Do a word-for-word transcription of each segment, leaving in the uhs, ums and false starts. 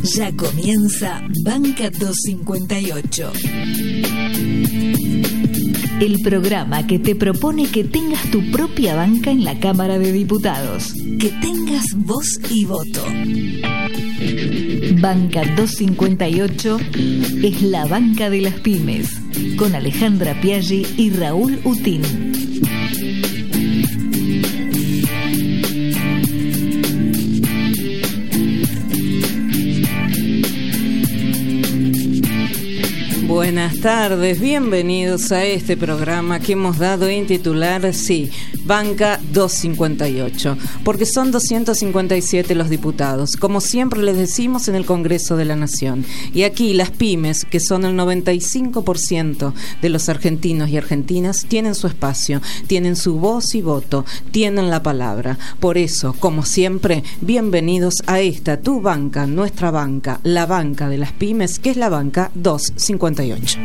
Ya comienza Banca doscientos cincuenta y ocho. El programa que te propone que tengas tu propia banca en la Cámara de Diputados. Que tengas voz y voto. Banca doscientos cincuenta y ocho es la banca de las pymes. Con Alejandra Piaggi y Raúl Utín. Buenas tardes, bienvenidos a este programa que hemos dado en titular, sí, Banca doscientos cincuenta y ocho, porque son doscientos cincuenta y siete los diputados, como siempre les decimos en el Congreso de la Nación. Y aquí las pymes, que son el noventa y cinco por ciento de los argentinos y argentinas, tienen su espacio, tienen su voz y voto, tienen la palabra. Por eso, como siempre, bienvenidos a esta, tu banca, nuestra banca, la banca de las pymes, que es la Banca doscientos cincuenta y ocho.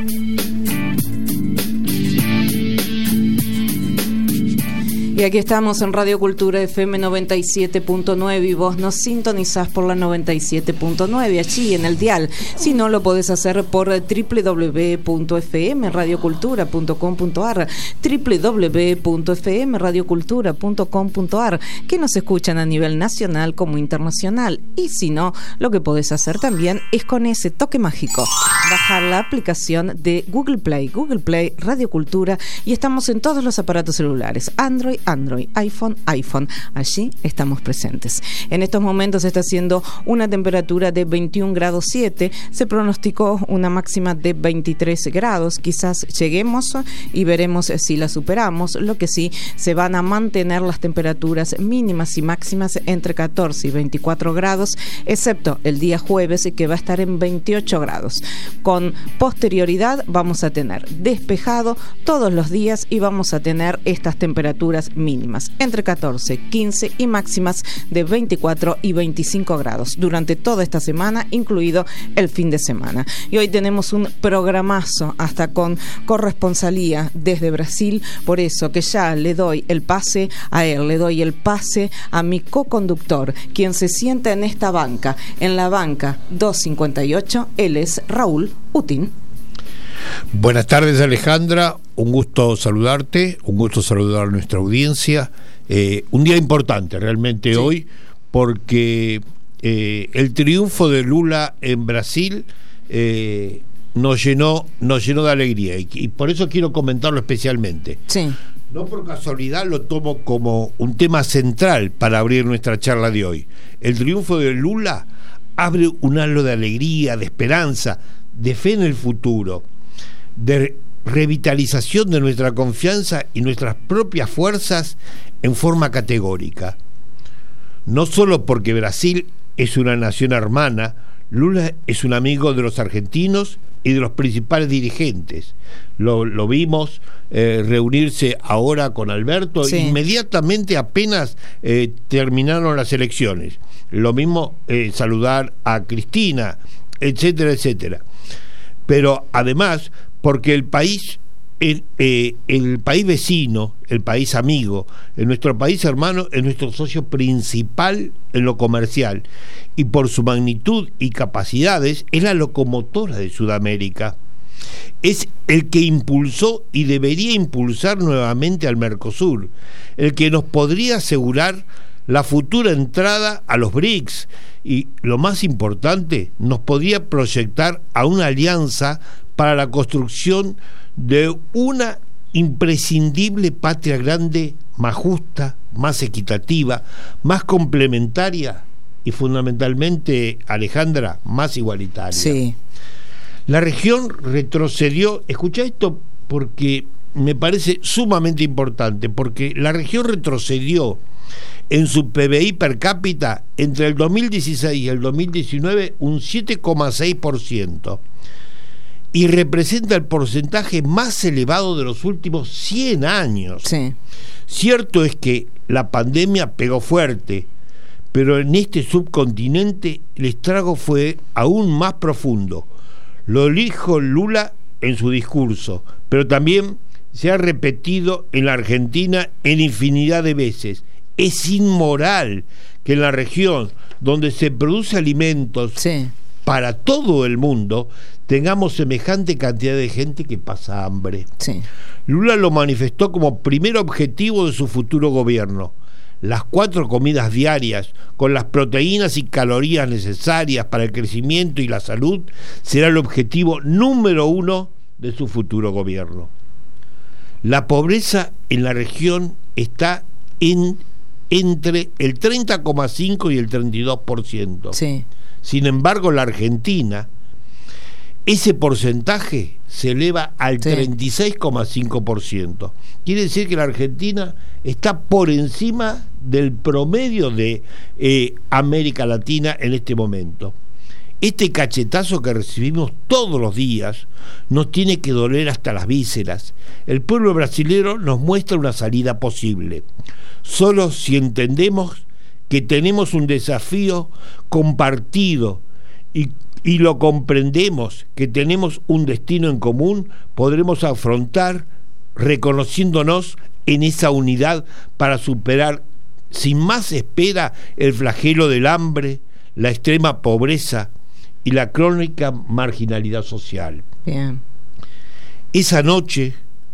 Y aquí estamos en Radio Cultura F M noventa y siete punto nueve y vos nos sintonizás por la noventa y siete punto nueve allí en el dial. Si no, lo podés hacer por doble u doble u doble u punto f m radio cultura punto com punto a r, doble u doble u doble u punto f m radio cultura punto com punto a r, que nos escuchan a nivel nacional como internacional. Y si no, lo que podés hacer también es con ese toque mágico, bajar la aplicación de Google Play, Google Play Radio Cultura, y estamos en todos los aparatos celulares, Android, Android, iPhone, iPhone. Allí estamos presentes. En estos momentos está haciendo una temperatura de veintiún grados siete. Se pronosticó una máxima de veintitrés grados. Quizás lleguemos y veremos si la superamos. Lo que sí, se van a mantener las temperaturas mínimas y máximas entre catorce y veinticuatro grados, excepto el día jueves, que va a estar en veintiocho grados. Con posterioridad vamos a tener despejado todos los días y vamos a tener estas temperaturas mínimas entre catorce, quince y máximas de veinticuatro y veinticinco grados durante toda esta semana, incluido el fin de semana. Y hoy tenemos un programazo, hasta con corresponsalía desde Brasil, por eso que ya le doy el pase a él, le doy el pase a mi coconductor, quien se sienta en esta banca, en la Banca doscientos cincuenta y ocho, él es Raúl Utín. Buenas tardes, Alejandra, un gusto saludarte, un gusto saludar a nuestra audiencia. Eh, un día importante realmente, sí, hoy, porque eh, el triunfo de Lula en Brasil eh, nos llenó, nos llenó de alegría, y, y por eso quiero comentarlo especialmente. Sí. No por casualidad lo tomo como un tema central para abrir nuestra charla de hoy. El triunfo de Lula abre un halo de alegría, de esperanza, de fe en el futuro, de revitalización de nuestra confianza y nuestras propias fuerzas en forma categórica. No solo porque Brasil es una nación hermana, Lula es un amigo de los argentinos y de los principales dirigentes. Lo, lo vimos eh, reunirse ahora con Alberto, sí, inmediatamente apenas eh, terminaron las elecciones. Lo mismo eh, saludar a Cristina, etcétera, etcétera. Pero además, porque el país, el, eh, el país vecino, el país amigo, el nuestro país hermano, es nuestro socio principal en lo comercial, y por su magnitud y capacidades es la locomotora de Sudamérica. Es el que impulsó y debería impulsar nuevamente al Mercosur, el que nos podría asegurar la futura entrada a los B R I C S, y lo más importante, nos podría proyectar a una alianza para la construcción de una imprescindible patria grande, más justa, más equitativa, más complementaria y fundamentalmente, Alejandra, más igualitaria. Sí. La región retrocedió, escucha esto porque me parece sumamente importante, porque la región retrocedió en su P B I per cápita entre el dos mil dieciséis y el dos mil diecinueve un siete coma seis por ciento, y representa el porcentaje más elevado de los últimos cien años. Sí. Cierto es que la pandemia pegó fuerte, pero en este subcontinente el estrago fue aún más profundo. Lo dijo Lula en su discurso, pero también se ha repetido en la Argentina en infinidad de veces. Es inmoral que en la región donde se produce alimentos, sí, para todo el mundo, tengamos semejante cantidad de gente que pasa hambre. Sí. Lula lo manifestó como primer objetivo de su futuro gobierno. Las cuatro comidas diarias, con las proteínas y calorías necesarias para el crecimiento y la salud, será el objetivo número uno de su futuro gobierno. La pobreza en la región está en, entre el treinta coma cinco y el treinta y dos por ciento. Sí. Sin embargo, la Argentina, ese porcentaje se eleva al sí. treinta y seis coma cinco por ciento. Quiere decir que la Argentina está por encima del promedio de eh, América Latina en este momento. Este cachetazo que recibimos todos los días nos tiene que doler hasta las vísceras. El pueblo brasilero nos muestra una salida posible. Solo si entendemos que tenemos un desafío compartido y, y lo comprendemos, que tenemos un destino en común, podremos afrontar reconociéndonos en esa unidad para superar sin más espera el flagelo del hambre, la extrema pobreza y la crónica marginalidad social. Bien. Esa noche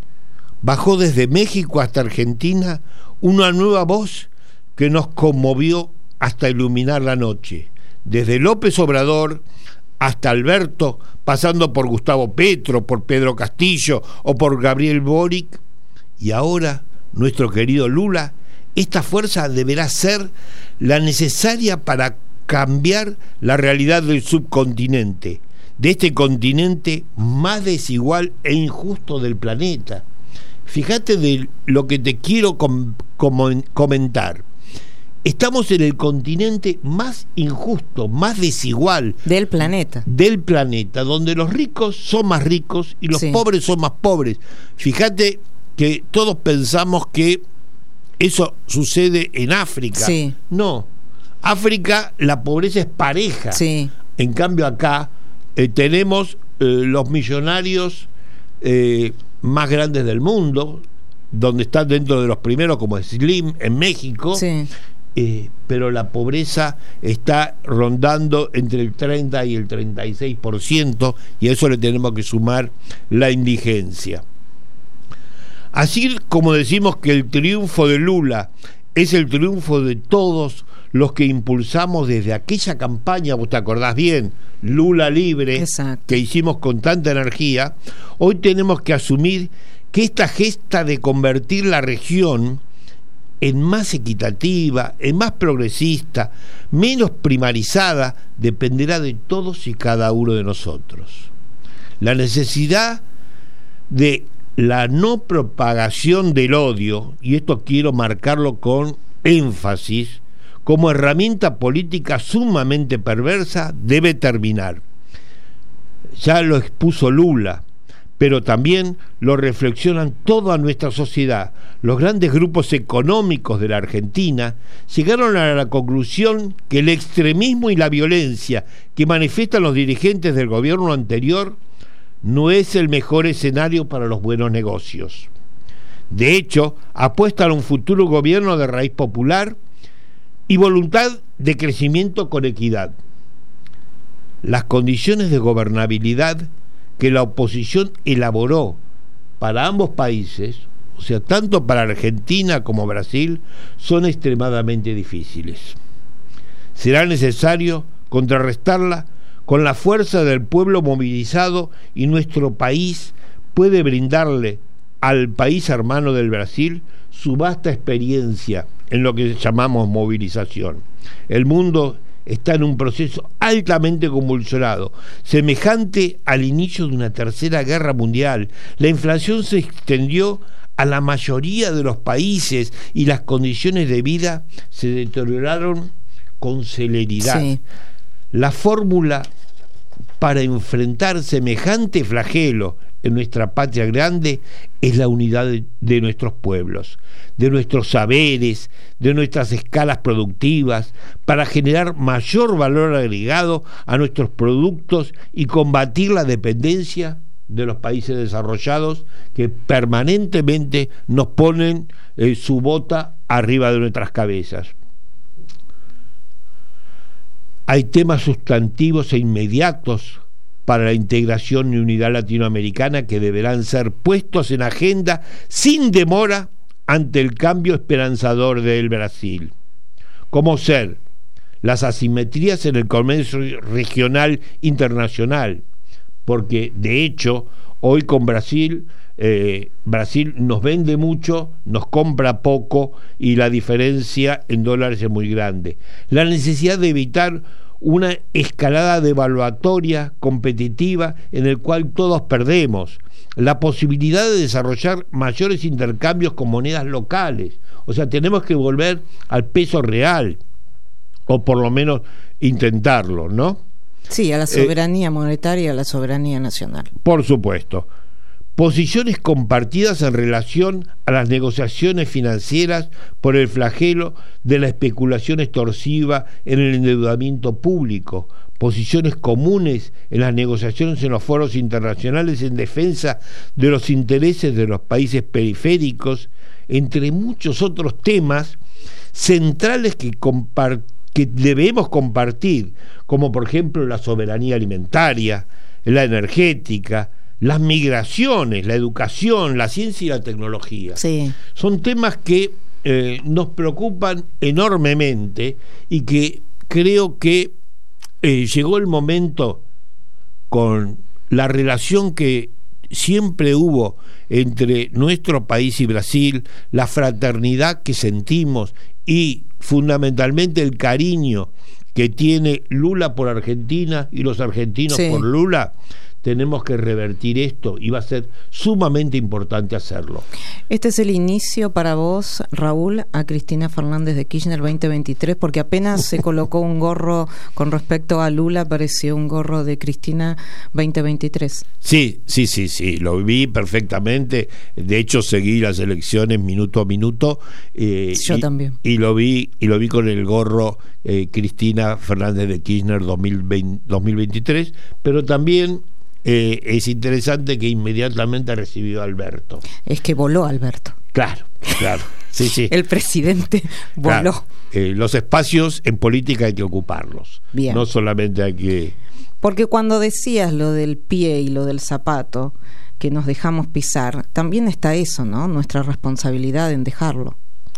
bajó desde México hasta Argentina una nueva voz que nos conmovió hasta iluminar la noche. Desde López Obrador hasta Alberto, pasando por Gustavo Petro, por Pedro Castillo o por Gabriel Boric, y ahora nuestro querido Lula, esta fuerza deberá ser la necesaria para cambiar la realidad del subcontinente, de este continente más desigual e injusto del planeta. Fíjate de lo que te quiero com- com- comentar. Estamos en el continente más injusto, más desigual del planeta. Del planeta, donde los ricos son más ricos y los sí. pobres son más pobres. Fíjate que todos pensamos que eso sucede en África. Sí. No. África, la pobreza es pareja. Sí. En cambio acá eh, tenemos eh, los millonarios eh, más grandes del mundo, donde están dentro de los primeros como Slim en México. Sí. Eh, pero la pobreza está rondando entre el treinta y el treinta y seis por ciento, y a eso le tenemos que sumar la indigencia. Así como decimos que el triunfo de Lula es el triunfo de todos los que impulsamos desde aquella campaña, vos te acordás bien, Lula Libre, exacto, que hicimos con tanta energía, hoy tenemos que asumir que esta gesta de convertir la región en más equitativa, en más progresista, menos primarizada, dependerá de todos y cada uno de nosotros. La necesidad de la no propagación del odio, y esto quiero marcarlo con énfasis, como herramienta política sumamente perversa, debe terminar. Ya lo expuso Lula, pero también lo reflexionan toda nuestra sociedad. Los grandes grupos económicos de la Argentina llegaron a la conclusión que el extremismo y la violencia que manifiestan los dirigentes del gobierno anterior no es el mejor escenario para los buenos negocios. De hecho, apuestan a un futuro gobierno de raíz popular y voluntad de crecimiento con equidad. Las condiciones de gobernabilidad que la oposición elaboró para ambos países, o sea, tanto para Argentina como Brasil, son extremadamente difíciles. Será necesario contrarrestarla con la fuerza del pueblo movilizado, y nuestro país puede brindarle al país hermano del Brasil su vasta experiencia en lo que llamamos movilización. El mundo está en un proceso altamente convulsionado, semejante al inicio de una tercera guerra mundial. La inflación se extendió a la mayoría de los países y las condiciones de vida se deterioraron con celeridad. Sí. La fórmula para enfrentar semejante flagelo en nuestra patria grande es la unidad de, de nuestros pueblos, de nuestros saberes, de nuestras escalas productivas, para generar mayor valor agregado a nuestros productos y combatir la dependencia de los países desarrollados que permanentemente nos ponen eh, su bota arriba de nuestras cabezas. hay temas sustantivos e inmediatos para la integración y unidad latinoamericana que deberán ser puestos en agenda sin demora ante el cambio esperanzador del Brasil, como ser las asimetrías en el comercio regional internacional, porque de hecho hoy con Brasil, eh, Brasil nos vende mucho, nos compra poco y la diferencia en dólares es muy grande. La necesidad de evitar una escalada devaluatoria competitiva en el cual todos perdemos, la posibilidad de desarrollar mayores intercambios con monedas locales, o sea, tenemos que volver al peso real, o por lo menos intentarlo, ¿no? Sí, a la soberanía eh, monetaria, a la soberanía nacional. Por supuesto. Posiciones compartidas en relación a las negociaciones financieras por el flagelo de la especulación extorsiva en el endeudamiento público. Posiciones comunes en las negociaciones en los foros internacionales en defensa de los intereses de los países periféricos, entre muchos otros temas centrales que compartimos, que debemos compartir, como por ejemplo la soberanía alimentaria, la energética, las migraciones, la educación, la ciencia y la tecnología. Sí. Son temas que eh, nos preocupan enormemente y que creo que eh, llegó el momento, con la relación que siempre hubo entre nuestro país y Brasil, la fraternidad que sentimos y fundamentalmente el cariño que tiene Lula por Argentina y los argentinos sí. por Lula, tenemos que revertir esto y va a ser sumamente importante hacerlo. Este es el inicio para vos, Raúl, a Cristina Fernández de Kirchner veinte veintitrés, porque apenas se colocó un gorro con respecto a Lula, apareció un gorro de Cristina veinte veintitrés. Sí, sí, sí, sí, lo vi perfectamente. De hecho, seguí las elecciones minuto a minuto. Eh, Yo y, también. Y lo vi, y lo vi con el gorro eh, Cristina Fernández de Kirchner dos mil veinte, dos mil veintitrés, pero también Eh, es interesante que inmediatamente recibió a Alberto. Es que voló Alberto. Claro, claro. Sí, sí. El presidente voló. Claro. Eh, los espacios en política hay que ocuparlos. Bien. No solamente hay que... Porque cuando decías lo del pie y lo del zapato que nos dejamos pisar, también está eso, ¿no? Nuestra responsabilidad en dejarlo.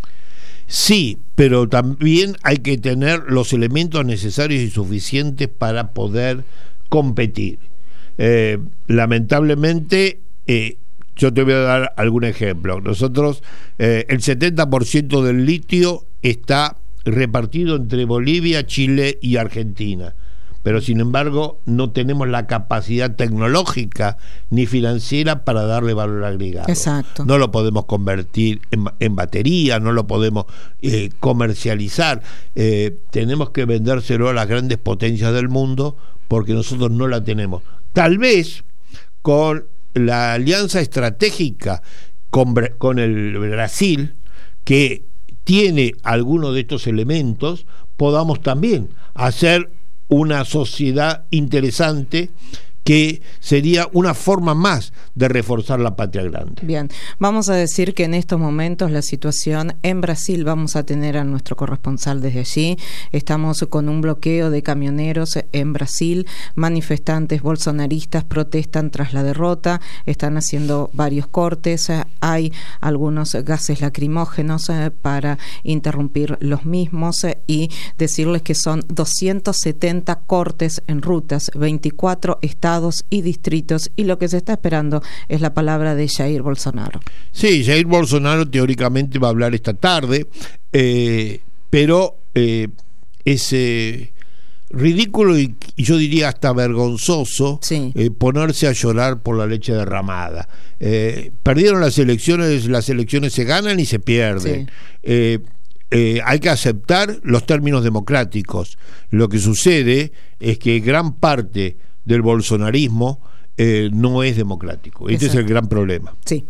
Sí, pero también hay que tener los elementos necesarios y suficientes para poder competir. Eh, lamentablemente, eh, yo te voy a dar algún ejemplo. Nosotros, eh, el setenta por ciento del litio está repartido entre Bolivia, Chile y Argentina, pero sin embargo no tenemos la capacidad tecnológica ni financiera para darle valor agregado. Exacto. No lo podemos convertir en, en batería, no lo podemos eh, comercializar. Eh, tenemos que vendérselo a las grandes potencias del mundo porque nosotros no la tenemos. Tal vez con la alianza estratégica con, con el Brasil, que tiene algunos de estos elementos, podamos también hacer una sociedad interesante que sería una forma más de reforzar la patria grande. Bien, vamos a decir que en estos momentos la situación en Brasil, vamos a tener a nuestro corresponsal desde allí, estamos con un bloqueo de camioneros en Brasil, manifestantes bolsonaristas protestan tras la derrota, están haciendo varios cortes, hay algunos gases lacrimógenos para interrumpir los mismos y decirles que son doscientos setenta cortes en rutas, veinticuatro estados y distritos, y lo que se está esperando es la palabra de Jair Bolsonaro. Sí, Jair Bolsonaro teóricamente va a hablar esta tarde, eh, pero eh, es eh, ridículo y, y yo diría hasta vergonzoso sí. eh, ponerse a llorar por la leche derramada. Eh, perdieron las elecciones, las elecciones se ganan y se pierden. Sí. Eh, Eh, hay que aceptar los términos democráticos. Lo que sucede es que gran parte del bolsonarismo eh, no es democrático. Este Exacto. es el gran problema. Sí.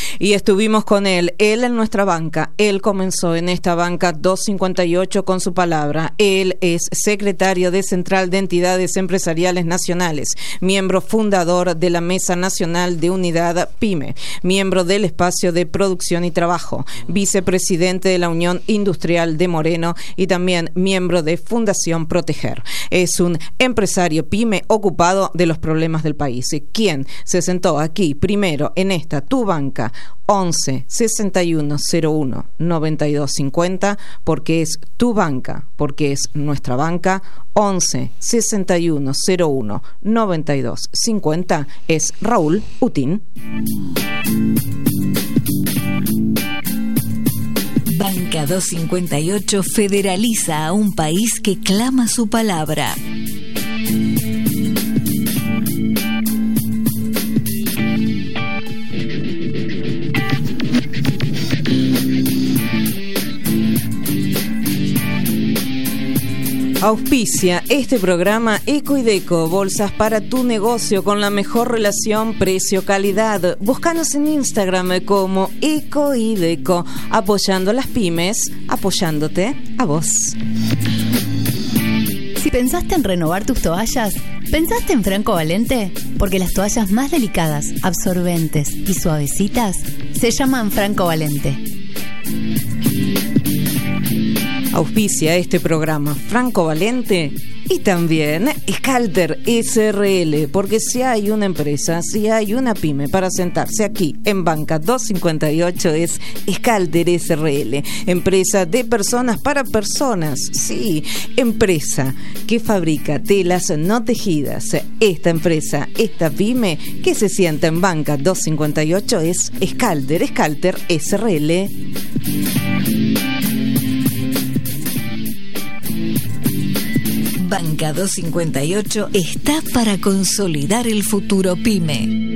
Y estuvimos con él, él en nuestra banca, él comenzó en esta banca doscientos cincuenta y ocho con su palabra, él es secretario de Central de Entidades Empresariales Nacionales, miembro fundador de la Mesa Nacional de Unidad PYME, miembro del Espacio de Producción y Trabajo, vicepresidente de la Unión Industrial de Moreno y también miembro de Fundación Proteger. Es un empresario PYME ocupado de los problemas del país, quien se sentó aquí primero en esta tu banca once sesenta y uno cero uno noventa y dos cincuenta, porque es tu banca, porque es nuestra banca. Once sesenta y uno cero uno noventa y dos cincuenta es Raúl Utín. Banca doscientos cincuenta y ocho federaliza a un país que clama su palabra. Auspicia este programa Eco y Deco, bolsas para tu negocio con la mejor relación precio-calidad. Búscanos en Instagram como Eco y Deco, apoyando a las pymes, apoyándote a vos. Si pensaste en renovar tus toallas, ¿pensaste en Franco Valente? Porque las toallas más delicadas, absorbentes y suavecitas se llaman Franco Valente. Auspicia este programa Franco Valente y también Scalter S R L, porque si hay una empresa, si hay una pyme para sentarse aquí en Banca doscientos cincuenta y ocho es Scalter S R L, empresa de personas para personas, sí, empresa que fabrica telas no tejidas. Esta empresa, esta pyme que se sienta en Banca doscientos cincuenta y ocho es Scalter, Scalter S R L. Banca doscientos cincuenta y ocho está para consolidar el futuro PYME.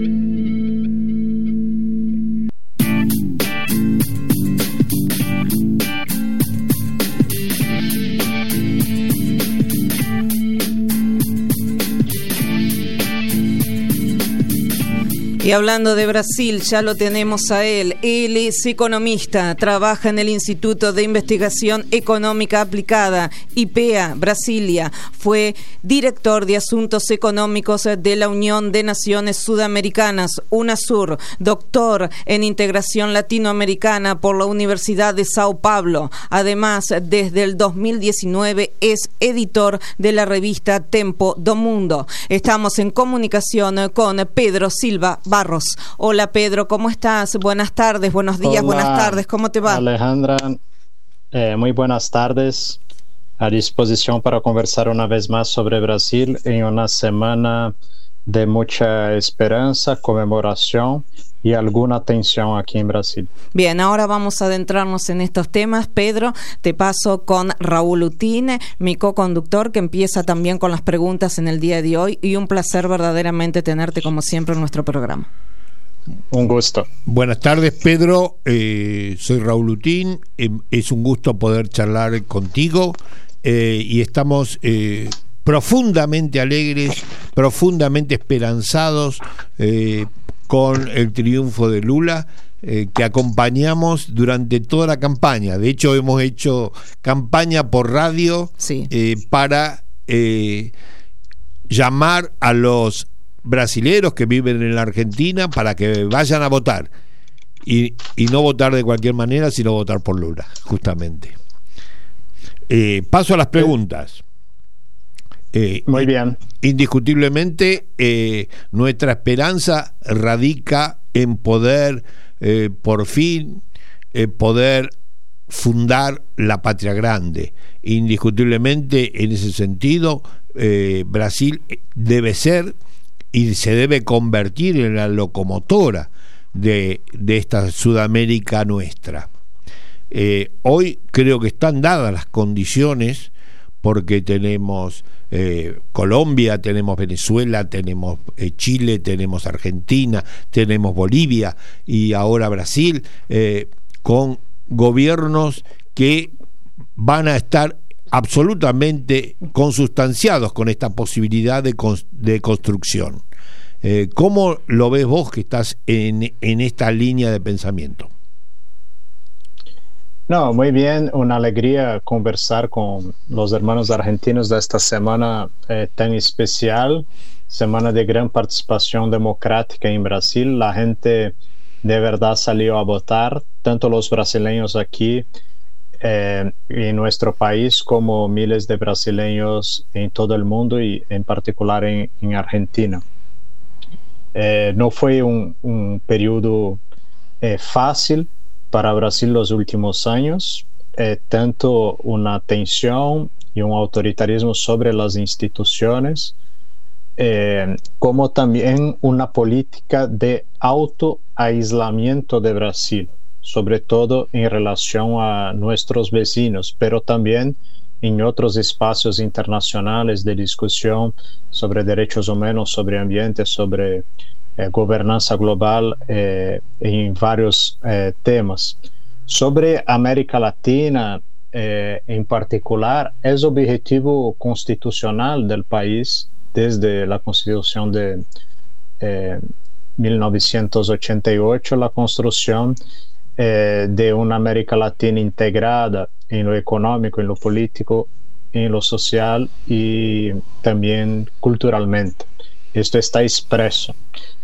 Y hablando de Brasil, ya lo tenemos a él. Él es economista, trabaja en el Instituto de Investigación Económica Aplicada, I P E A, Brasilia. Fue director de Asuntos Económicos de la Unión de Naciones Sudamericanas, UNASUR, doctor en Integración Latinoamericana por la Universidad de Sao Paulo. Además, desde el dos mil diecinueve es editor de la revista Tempo do Mundo. Estamos en comunicación con Pedro Silva Barros. Hola Pedro, ¿cómo estás? Buenas tardes, buenos días, Hola, buenas tardes, ¿cómo te va? Alejandra, eh, muy buenas tardes. A disposición para conversar una vez más sobre Brasil en una semana de mucha esperanza, conmemoración y alguna tensión aquí en Brasil. Bien, ahora vamos a adentrarnos en estos temas. Pedro, te paso con Raúl Utín, mi co-conductor, que empieza también con las preguntas en el día de hoy, y un placer verdaderamente tenerte como siempre en nuestro programa. Un gusto. Buenas tardes, Pedro. Eh, soy Raúl Utín. Eh, es un gusto poder charlar contigo eh, y estamos eh, profundamente alegres, profundamente esperanzados eh, con el triunfo de Lula, eh, que acompañamos durante toda la campaña. De hecho, hemos hecho campaña por radio, sí. eh, para eh, llamar a los brasileros que viven en la Argentina para que vayan a votar y, y no votar de cualquier manera, sino votar por Lula, justamente. Eh, paso a las preguntas. Eh, Muy bien. Indiscutiblemente, eh, nuestra esperanza radica en poder, eh, por fin, eh, poder fundar la patria grande. Indiscutiblemente, en ese sentido, eh, Brasil debe ser y se debe convertir en la locomotora de, de esta Sudamérica nuestra. Eh, hoy creo que están dadas las condiciones, porque tenemos eh, Colombia, tenemos Venezuela, tenemos eh, Chile, tenemos Argentina, tenemos Bolivia y ahora Brasil, eh, con gobiernos que van a estar absolutamente consustanciados con esta posibilidad de, de construcción. Eh, ¿Cómo lo ves vos que estás en, en esta línea de pensamiento? No, muy bien, una alegría conversar con los hermanos argentinos de esta semana eh, tan especial, semana de gran participación democrática en Brasil. La gente de verdad salió a votar, tanto los brasileños aquí eh, en nuestro país como miles de brasileños en todo el mundo y en particular en, en Argentina. Eh, no fue un, un periodo eh, fácil para Brasil los últimos años, eh, tanto una tensión y un autoritarismo sobre las instituciones, eh, como también una política de autoaislamiento de Brasil, sobre todo en relación a nuestros vecinos, pero también en otros espacios internacionales de discusión sobre derechos humanos, sobre ambiente, sobre eh, gobernanza global, eh, en varios eh, temas. Sobre América Latina eh, en particular, es objetivo constitucional del país desde la Constitución de eh, mil novecientos ochenta y ocho, la construcción eh, de una América Latina integrada en lo económico, en lo político, en lo social y también culturalmente. Esto está expreso.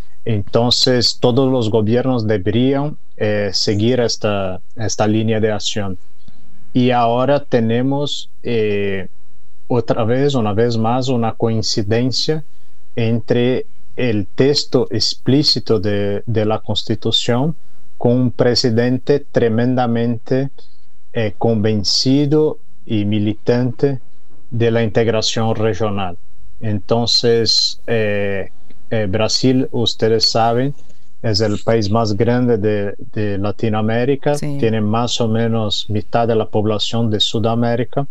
Entonces, todos los gobiernos deberían eh, seguir esta, esta línea de acción. Y ahora tenemos eh, otra vez, una vez más, una coincidencia entre el texto explícito de, de la Constitución con un presidente tremendamente eh, convencido y militante de la integración regional. Entonces, eh, eh, Brasil, ustedes saben, es el país más grande de, de Latinoamérica, sí. Tiene más o menos mitad de la población de Sudamérica,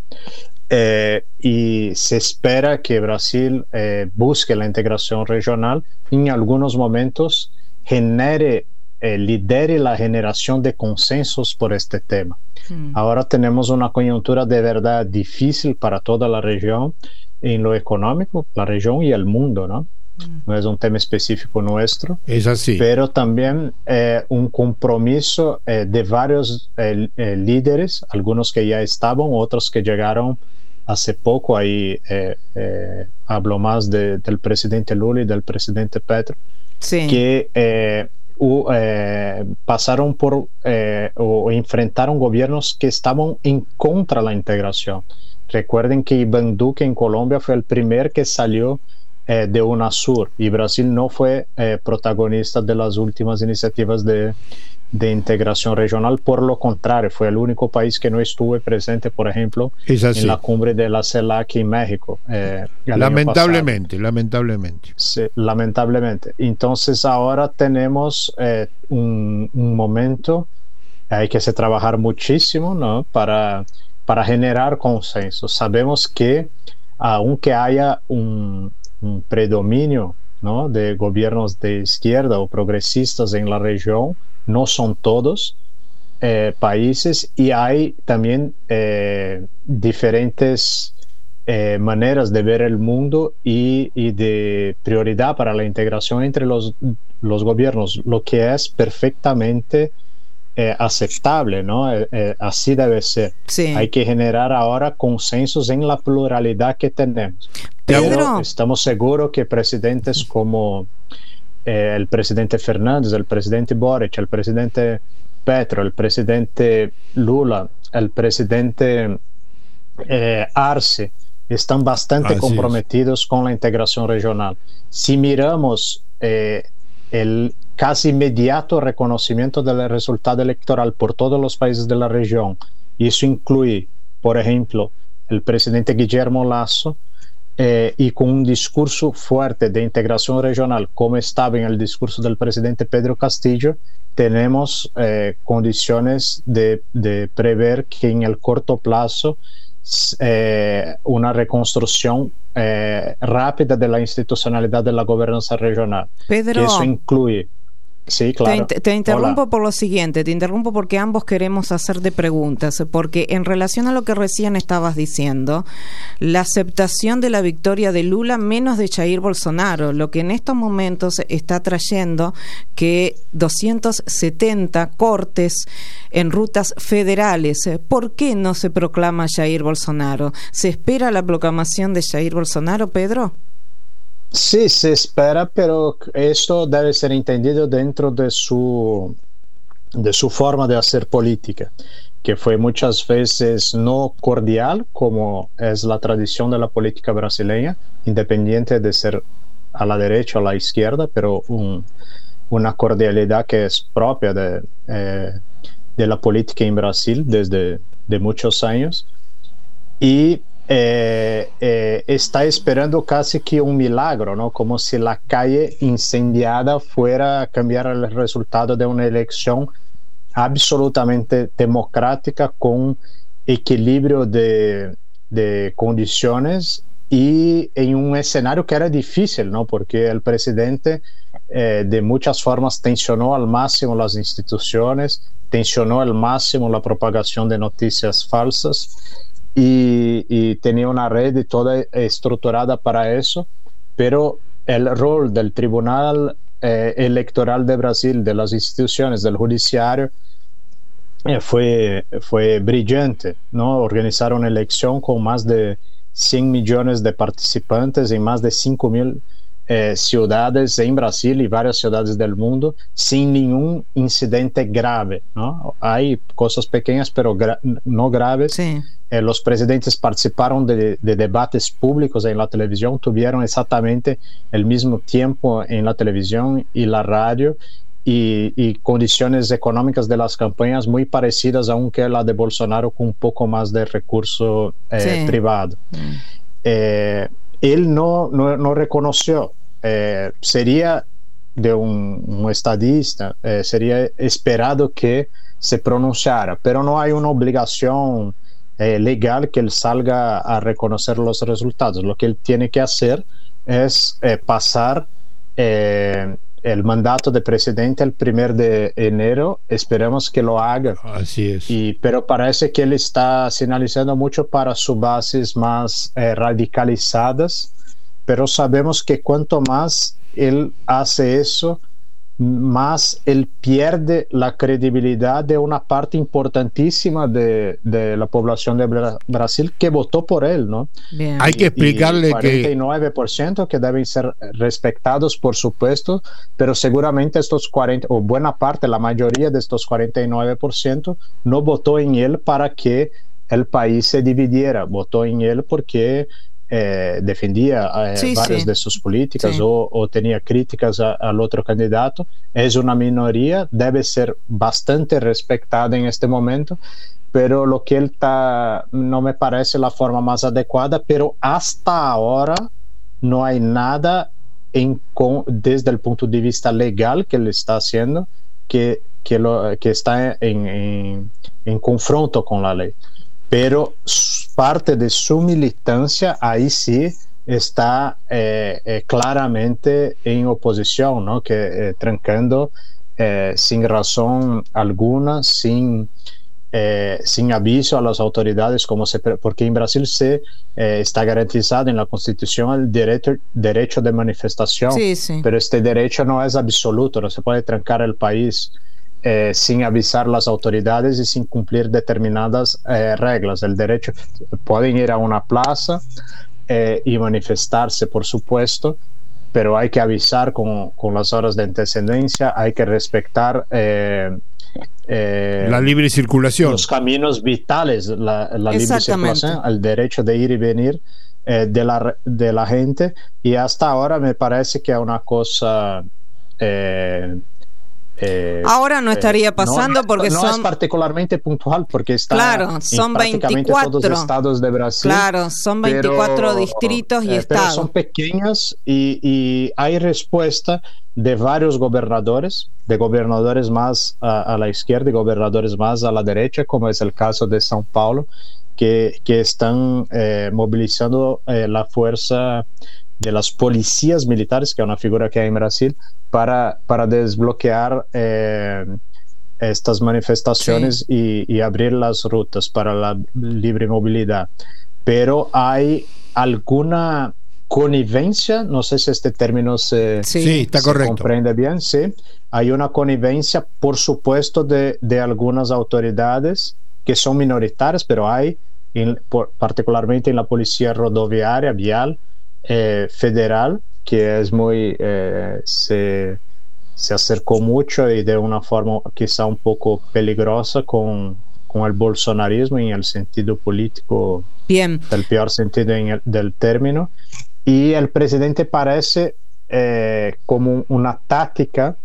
eh, y se espera que Brasil eh, busque la integración regional y en algunos momentos genere, eh, lidere la generación de consensos por este tema. Mm. Ahora tenemos una coyuntura de verdad difícil para toda la región en lo económico, la región y el mundo, ¿no? No es un tema específico nuestro, es así, pero también eh, un compromiso eh, de varios eh, eh, líderes, algunos que ya estaban, otros que llegaron hace poco. Ahí eh, eh, hablo más de, del presidente Lula y del presidente Petro, sí. que eh, u, eh, pasaron por eh, o enfrentaron gobiernos que estaban en contra de la integración. Recuerden que Iván Duque en Colombia fue el primer que salió Eh, de UNASUR, y Brasil no fue eh, protagonista de las últimas iniciativas de, de integración regional. Por lo contrario, fue el único país que no estuvo presente, por ejemplo, en la cumbre de la CELAC en México. Eh, lamentablemente, lamentablemente. Sí, lamentablemente. Entonces ahora tenemos eh, un, un momento, hay que se trabajar muchísimo, ¿no? para, para generar consenso. Sabemos que aunque haya un un predominio, ¿no? de gobiernos de izquierda o progresistas en la región, no son todos eh, países, y hay también eh, diferentes eh, maneras de ver el mundo y, y de prioridad para la integración entre los, los gobiernos, lo que es perfectamente Eh, aceptable, ¿no? Eh, eh, así debe ser. Sí. Hay que generar ahora consensos en la pluralidad que tenemos. Pedro. Pero estamos seguros que presidentes como eh, el presidente Fernández, el presidente Boric, el presidente Petro, el presidente Lula, el presidente eh, Arce, están bastante así comprometidos es. con la integración regional. Si miramos eh, el casi inmediato reconocimiento del resultado electoral por todos los países de la región, y eso incluye, por ejemplo, el presidente Guillermo Lasso, eh, y con un discurso fuerte de integración regional, como estaba en el discurso del presidente Pedro Castillo, tenemos eh, condiciones de, de prever que en el corto plazo eh, una reconstrucción eh, rápida de la institucionalidad de la gobernanza regional. Pedro, que eso incluye Sí, claro. Te, te interrumpo Hola. por lo siguiente, te interrumpo porque ambos queremos hacerte preguntas, porque en relación a lo que recién estabas diciendo, la aceptación de la victoria de Lula menos de Jair Bolsonaro, lo que en estos momentos está trayendo que doscientos setenta cortes en rutas federales. ¿Por qué no se proclama Jair Bolsonaro? ¿Se espera la proclamación de Jair Bolsonaro, Pedro? Sí, se espera, pero eso debe ser entendido dentro de su, de su forma de hacer política, que fue muchas veces no cordial, como es la tradición de la política brasileña, independiente de ser a la derecha o a la izquierda, pero un, una cordialidad que es propia de, eh, de la política en Brasil desde de muchos años. Y Eh, eh, está esperando casi que un milagro, ¿no? Como si la calle incendiada fuera a cambiar el resultado de una elección absolutamente democrática con equilibrio de, de condiciones y en un escenario que era difícil, ¿no? Porque el presidente eh, de muchas formas tensionó al máximo las instituciones, tensionó al máximo la propagación de noticias falsas. Y, y tenía una red toda estructurada para eso, pero el rol del Tribunal eh, Electoral de Brasil, de las instituciones, del judiciario, eh, fue, fue brillante, ¿no? Organizar una elección con más de cien millones de participantes en más de cinco mil eh, ciudades en Brasil y varias ciudades del mundo, sin ningún incidente grave, ¿no? Hay cosas pequeñas, pero gra no graves. Sí. Eh, los presidentes participaron de, de debates públicos en la televisión, tuvieron exactamente el mismo tiempo en la televisión y la radio y, y condiciones económicas de las campañas muy parecidas, aunque la de Bolsonaro con un poco más de recurso eh, sí. privado. Mm. Eh, él no, no, no reconoció, eh, sería de un, un estadista, eh, sería esperado que se pronunciara, pero no hay una obligación Eh, legal que él salga a reconocer los resultados. Lo que él tiene que hacer es eh, pasar eh, el mandato de presidente el primero de enero. Esperemos que lo haga. Así es. Y, pero parece que él está señalizando mucho para sus bases más eh, radicalizadas, pero sabemos que cuanto más él hace eso, más él pierde la credibilidad de una parte importantísima de, de la población de Bra Brasil que votó por él, ¿no? Bien. Hay que explicarle y cuarenta y nueve por ciento que, que deben ser respetados, por supuesto, pero seguramente estos cuarenta, o buena parte, la mayoría de estos cuarenta y nueve por ciento no votó en él para que el país se dividiera, votó en él porque Eh, defendía eh, sí, varias sí. de sus políticas sí. o, o tenía críticas a, al otro candidato. Es una minoría, debe ser bastante respetada en este momento, pero lo que él está no me parece la forma más adecuada, pero hasta ahora no hay nada en, con, desde el punto de vista legal que él está haciendo que, que, lo, que está en, en, en confronto con la ley. Pero parte de su militancia ahí sí está eh, eh, claramente en oposición, ¿no? Que eh, trancando eh, sin razón alguna, sin, eh, sin aviso a las autoridades, como se, porque en Brasil se eh, está garantizado en la Constitución el derecho, derecho de manifestación, sí, sí. pero este derecho no es absoluto, no se puede trancar el país Eh, sin avisar las autoridades y sin cumplir determinadas eh, reglas. El derecho, pueden ir a una plaza eh, y manifestarse, por supuesto, pero hay que avisar con, con las horas de antecedencia, hay que respetar eh, eh, la libre circulación, los caminos vitales, la, la libre circulación, el derecho de ir y venir eh, de, la, de la gente, y hasta ahora me parece que es una cosa eh, Eh, ahora no estaría pasando eh, no, porque no son es particularmente puntual porque está claro, son en prácticamente veinticuatro todos los estados de Brasil. Claro, son veinticuatro pero, distritos y eh, estados. Pero son pequeñas y, y hay respuesta de varios gobernadores, de gobernadores más a, a la izquierda y gobernadores más a la derecha, como es el caso de São Paulo, que, que están eh, movilizando eh, la fuerza de las policías militares, que es una figura que hay en Brasil, para, para desbloquear eh, estas manifestaciones sí. y, y abrir las rutas para la libre movilidad. Pero hay alguna connivencia, no sé si este término se, sí, sí, está se correcto. comprende bien, sí. Hay una connivencia, por supuesto, de, de algunas autoridades que son minoritarias, pero hay, en, por, particularmente en la policía rodoviaria, vial, eh, federal, que es muy, eh, se, se acercó mucho y de una forma quizá un poco peligrosa con, con el bolsonarismo en el sentido político, bien, del peor sentido en el, del término. Y el presidente parece eh, como una táctica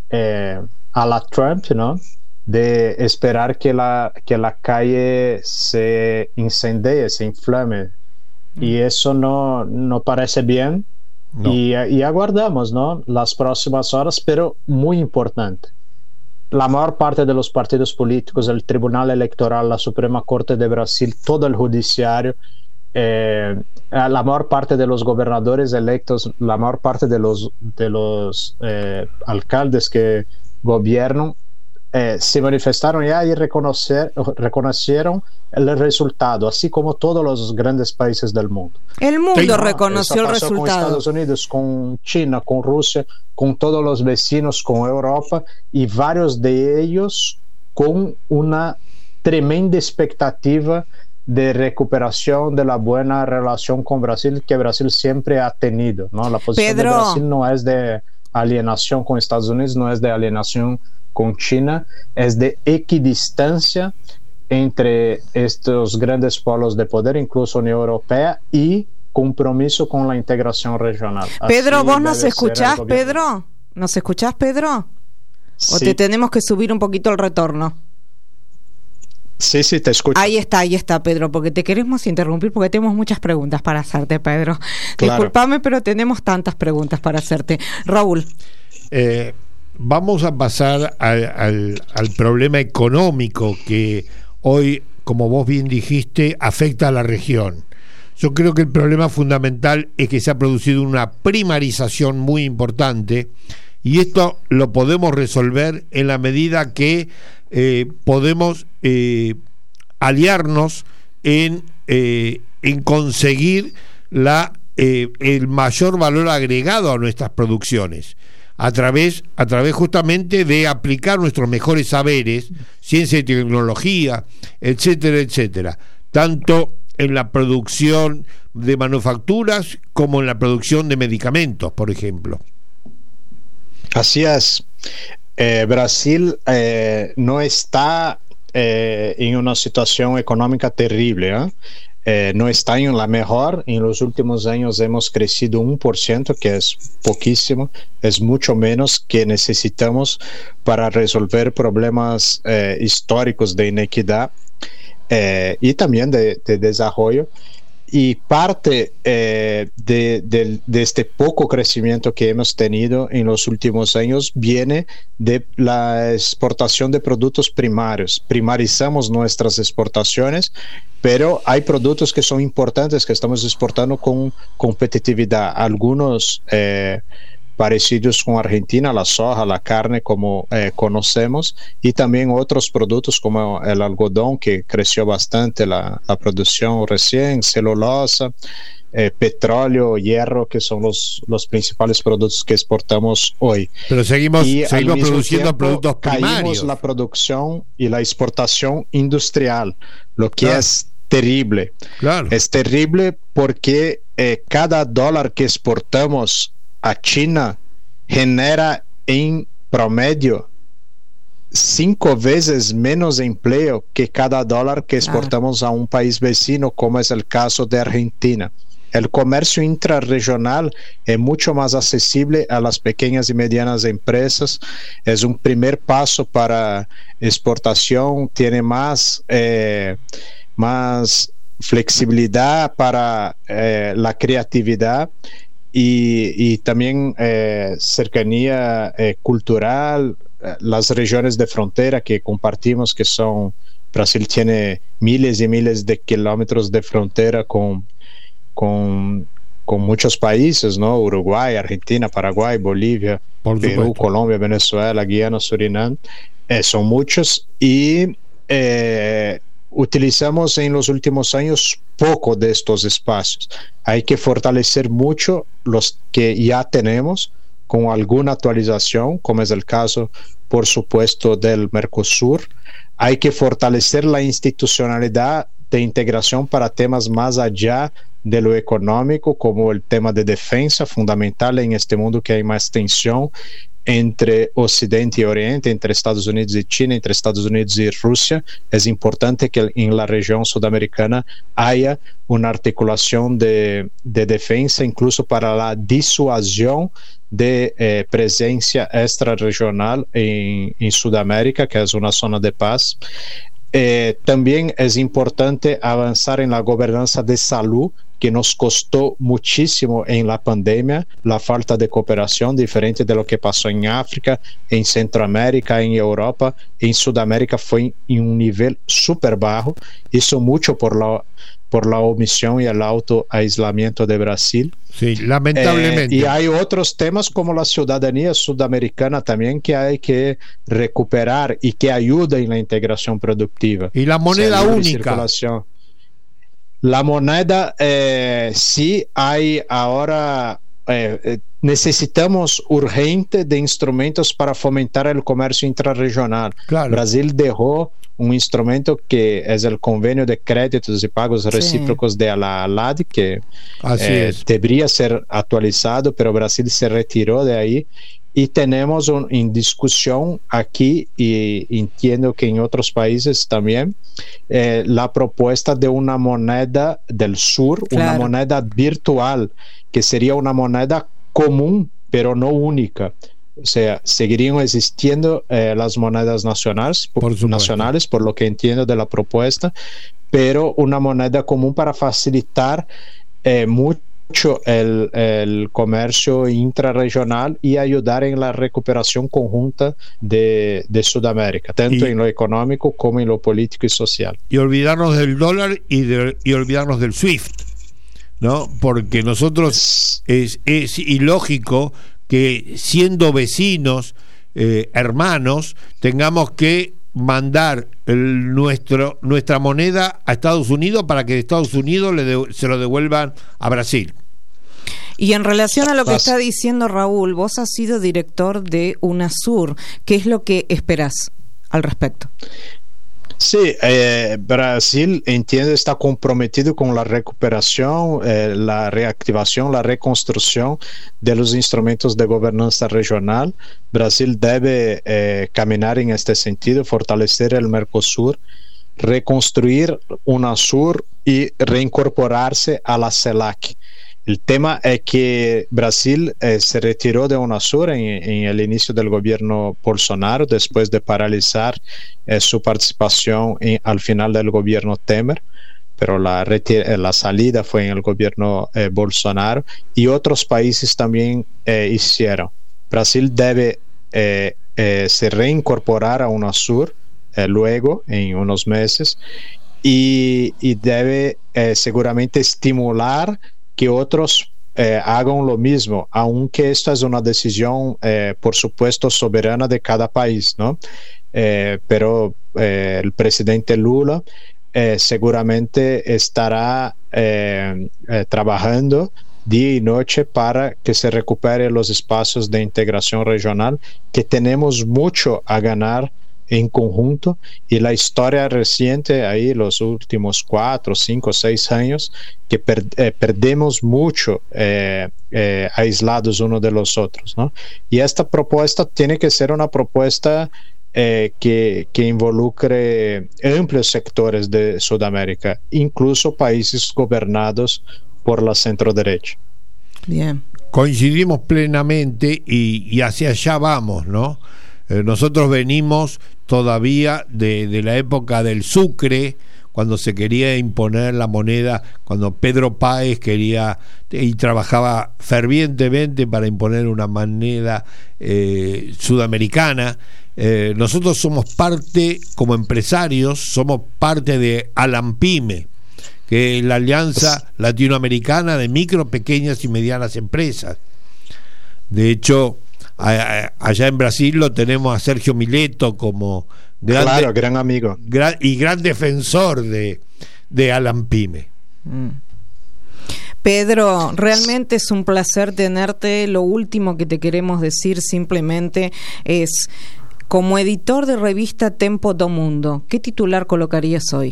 eh, a la Trump, ¿no?, de esperar que la, que la calle se incendie, se inflame. Mm. Y eso no, no parece bien. No. Y, y aguardamos, ¿no?, las próximas horas, pero muy importante. La mayor parte de los partidos políticos, el Tribunal Electoral, la Suprema Corte de Brasil, todo el judiciario, Eh, la mayor parte de los gobernadores electos, la mayor parte de los, de los eh, alcaldes que gobiernan, eh, se manifestaron ya y reconocer, reconocieron el resultado, así como todos los grandes países del mundo. El mundo ¿no? reconoció el resultado. Con Estados Unidos, con China, con Rusia, con todos los vecinos, con Europa, y varios de ellos con una tremenda expectativa de recuperación de la buena relación con Brasil que Brasil siempre ha tenido, ¿no? La posición Pedro. de Brasil no es de alienación con Estados Unidos, no es de alienación con China, es de equidistancia entre estos grandes polos de poder, incluso Unión Europea, y compromiso con la integración regional. Pedro, Así ¿vos nos escuchás, el Pedro? ¿Nos escuchás, Pedro? Sí. ¿O te tenemos que subir un poquito el retorno? Sí, sí, te escucho. Ahí está, ahí está, Pedro, porque te queremos interrumpir porque tenemos muchas preguntas para hacerte, Pedro. Claro. Disculpame, pero tenemos tantas preguntas para hacerte. Raúl. Eh, vamos a pasar al, al, al problema económico que hoy, como vos bien dijiste, afecta a la región. Yo creo que el problema fundamental es que se ha producido una primarización muy importante, y esto lo podemos resolver en la medida que eh, podemos eh, aliarnos en, eh, en conseguir la, eh, el mayor valor agregado a nuestras producciones, a través, a través justamente de aplicar nuestros mejores saberes, ciencia y tecnología, etcétera, etcétera, tanto en la producción de manufacturas como en la producción de medicamentos, por ejemplo. Así es. Eh, Brasil eh, no está eh, en una situación económica terrible, ¿eh? Eh, no está en la mejor. En los últimos años hemos crecido un por ciento, que es poquísimo, es mucho menos que necesitamos para resolver problemas eh, históricos de inequidad eh, y también de, de desarrollo. Y parte eh, de, de, de este poco crecimiento que hemos tenido en los últimos años viene de la exportación de productos primarios. Primarizamos nuestras exportaciones, pero hay productos que son importantes que estamos exportando con competitividad. Algunos eh, parecidos con Argentina, la soja, la carne, como eh, conocemos, y también otros productos como el algodón, que creció bastante la, la producción recién, celulosa, eh, petróleo, hierro, que son los, los principales productos que exportamos hoy. Pero seguimos, y seguimos produciendo tiempo, productos primarios. Caímos la producción y la exportación industrial, lo que claro. es terrible. Claro. Es terrible porque eh, cada dólar que exportamos a China genera en promedio cinco veces menos empleo que cada dólar que exportamos ah. a un país vecino, como es el caso de Argentina. El comercio intrarregional es mucho más accesible a las pequeñas y medianas empresas, es un primer paso para exportación, tiene más, eh, más flexibilidad para eh, la creatividad. Y, y también eh, cercanía eh, cultural, eh, las regiones de frontera que compartimos, que son, Brasil tiene miles y miles de kilómetros de frontera con, con, con muchos países, ¿no? Uruguay, Argentina, Paraguay, Bolivia, Por Perú, supuesto. Colombia, Venezuela, Guayana, Surinam, eh, son muchos, y eh, utilizamos en los últimos años poco de estos espacios. Hay que fortalecer mucho los que ya tenemos con alguna actualización, como es el caso, por supuesto, del Mercosur. Hay que fortalecer la institucionalidad de integración para temas más allá de lo económico, como el tema de defensa, fundamental en este mundo que hay más tensión entre Occidente y Oriente, entre Estados Unidos y China, entre Estados Unidos y Rusia. Es importante que en la región sudamericana haya una articulación de, de defensa, incluso para la disuasión de eh, presencia extrarregional en, en Sudamérica, que es una zona de paz. Eh, también es importante avanzar en la gobernanza de salud, que nos costó muchísimo en la pandemia, la falta de cooperación, diferente de lo que pasó en África, en Centroamérica, en Europa. En Sudamérica fue en un nivel súper bajo, hizo mucho por la, por la omisión y el autoaislamiento de Brasil. Sí, lamentablemente. Eh, y hay otros temas como la ciudadanía sudamericana también que hay que recuperar y que ayuda en la integración productiva. Y la moneda o sea, única. Circulación. La moneda, eh, sí hay ahora, eh, necesitamos urgente de instrumentos para fomentar el comercio intrarregional. Claro. Brasil dejó un instrumento que es el convenio de créditos y pagos recíprocos sí. de la A L A D, que eh, debería ser actualizado, pero Brasil se retiró de ahí. Y tenemos un, en discusión aquí, y entiendo que en otros países también, eh, la propuesta de una moneda del sur, claro. una moneda virtual, que sería una moneda común, pero no única. O sea, seguirían existiendo eh, las monedas nacionales por, nacionales, por lo que entiendo de la propuesta, pero una moneda común para facilitar eh, mucho El, el comercio intrarregional y ayudar en la recuperación conjunta de, de Sudamérica, tanto y, en lo económico como en lo político y social. Y olvidarnos del dólar y, de, y olvidarnos del SWIFT, ¿no? Porque nosotros es, es ilógico que siendo vecinos, eh, hermanos, tengamos que mandar el, nuestro, nuestra moneda a Estados Unidos para que Estados Unidos le de, se lo devuelvan a Brasil. Y en relación a lo que está diciendo Raúl, vos has sido director de UNASUR. ¿Qué es lo que esperás al respecto? Sí, eh, Brasil, entiendo, está comprometido con la recuperación, eh, la reactivación, la reconstrucción de los instrumentos de gobernanza regional. Brasil debe eh, caminar en este sentido, fortalecer el Mercosur, reconstruir UNASUR y reincorporarse a la CELAC. El tema es que Brasil eh, se retiró de UNASUR en, en el inicio del gobierno Bolsonaro, después de paralizar eh, su participación en, al final del gobierno Temer, pero la, retir- la salida fue en el gobierno eh, Bolsonaro, y otros países también eh, hicieron. Brasil debe eh, eh, se reincorporar a UNASUR eh, luego, en unos meses, y, y debe eh, seguramente estimular que otros eh, hagan lo mismo, aunque esta es una decisión, eh, por supuesto, soberana de cada país, ¿no? Eh, pero eh, el presidente Lula eh, seguramente estará eh, eh, trabajando día y noche para que se recupere los espacios de integración regional, que tenemos mucho a ganar en conjunto, y la historia reciente ahí, los últimos cuatro, cinco, seis años, que per, eh, perdemos mucho eh, eh, aislados uno de los otros, ¿no? Y esta propuesta tiene que ser una propuesta eh, que, que involucre amplios sectores de Sudamérica, incluso países gobernados por la centro-derecha. Bien. Coincidimos plenamente y, y hacia allá vamos, ¿no? Eh, nosotros venimos todavía de, de la época del Sucre, cuando se quería imponer la moneda, cuando Pedro Páez quería y trabajaba fervientemente para imponer una moneda eh, sudamericana. Eh, nosotros somos parte, como empresarios, somos parte de Alampime, que es la Alianza Latinoamericana de Micro, Pequeñas y Medianas Empresas. De hecho, a, a, allá en Brasil lo tenemos a Sergio Mileto como gran, claro, gran amigo gran, y gran defensor de, de Alan Pyme. Mm. Pedro, realmente es un placer tenerte. Lo último que te queremos decir simplemente es, como editor de revista Tempo do Mundo, ¿qué titular colocarías hoy?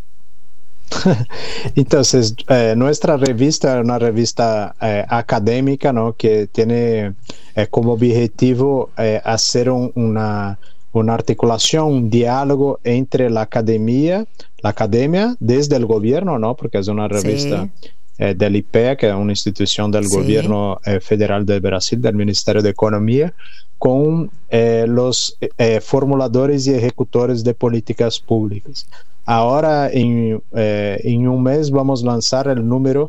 Entonces, eh, nuestra revista es una revista eh, académica, ¿no? Que tiene eh, como objetivo eh, hacer un, una, una articulación, un diálogo entre la academia, la academia desde el gobierno, ¿no? Porque es una revista... Sí. Eh, del I P E A, que es una institución del sí. gobierno eh, federal de Brasil, del Ministerio de Economía, con eh, los eh, formuladores y ejecutores de políticas públicas. Ahora, en, eh, en un mes, vamos a lanzar el número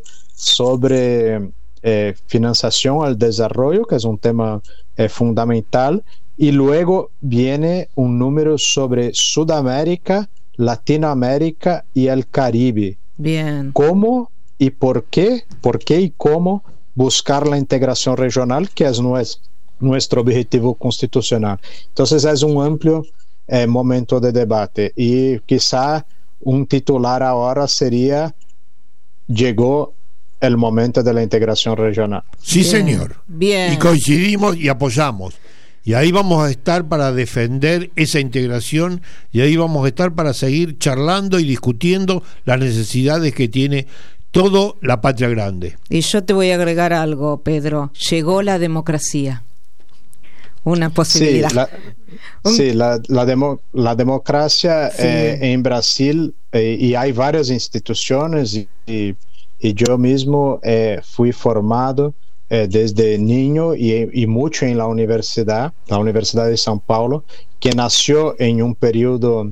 sobre eh, financiación al desarrollo, que es un tema eh, fundamental, y luego viene un número sobre Sudamérica, Latinoamérica y el Caribe. Bien. ¿Cómo y por qué, por qué y cómo buscar la integración regional, que es nuestro, nuestro objetivo constitucional? Entonces es un amplio eh, momento de debate, y quizá un titular ahora sería: llegó el momento de la integración regional. Sí, bien, señor. Bien. Y coincidimos y apoyamos. Y ahí vamos a estar para defender esa integración, y ahí vamos a estar para seguir charlando y discutiendo las necesidades que tiene todo la patria grande. Y yo te voy a agregar algo, Pedro. Llegó la democracia. Una posibilidad. Sí, la, Un... sí, la, la, demo, la democracia sí. eh, en Brasil, eh, y hay varias instituciones, y, y, y yo mismo eh, fui formado eh, desde niño y, y mucho en la universidad, la Universidad de São Paulo, que nació en un periodo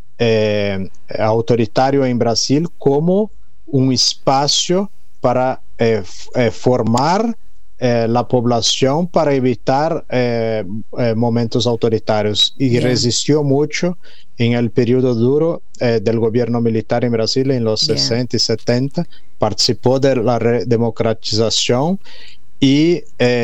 eh, autoritario en Brasil como un espacio para eh, eh, formar eh, la población para evitar eh, eh, momentos autoritarios, y Bien. resistió mucho en el periodo duro eh, del gobierno militar en Brasil en los Bien. sesenta y setenta, participó de la democratización y,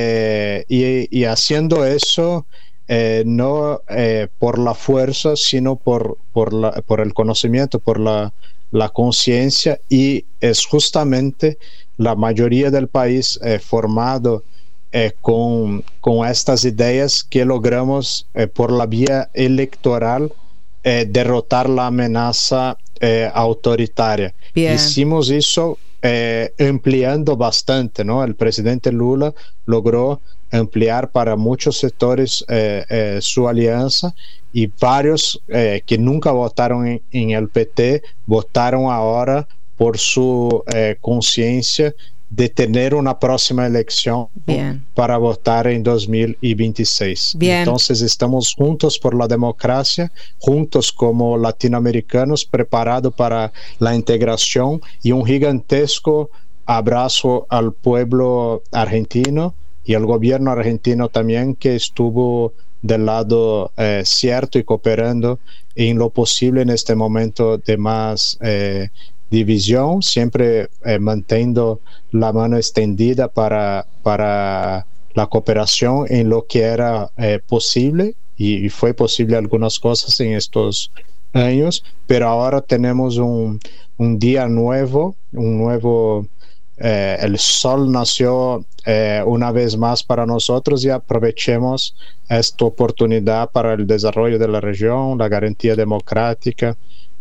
eh, y, y haciendo eso eh, no eh, por la fuerza, sino por, por, la, por el conocimiento, por la la conciencia, y es justamente la mayoría del país eh, formado eh, con, con estas ideas que logramos eh, por la vía electoral eh, derrotar la amenaza eh, autoritaria. Bien. Hicimos eso eh, ampliando bastante, ¿no? El presidente Lula logró ampliar para muchos sectores eh, eh, su alianza, y varios eh, que nunca votaron en, en el P T votaron ahora por su eh, conciencia de tener una próxima elección Bien. para votar en dos mil veintiséis. Bien. Entonces estamos juntos por la democracia, juntos como latinoamericanos, preparados para la integración, y un gigantesco abrazo al pueblo argentino y al gobierno argentino también, que estuvo del lado eh, cierto y cooperando en lo posible en este momento de más eh, división, siempre eh, manteniendo la mano extendida para, para la cooperación en lo que era eh, posible, y, y fue posible algunas cosas en estos años, pero ahora tenemos un, un día nuevo, un nuevo... Eh, el sol nació eh, una vez más para nosotros, y aprovechemos esta oportunidad para el desarrollo de la región, la garantía democrática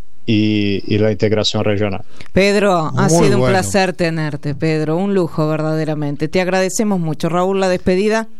y, y la integración regional. Pedro, Muy ha sido un bueno. placer tenerte, Pedro, un lujo verdaderamente. Te agradecemos mucho. Raúl, la despedida.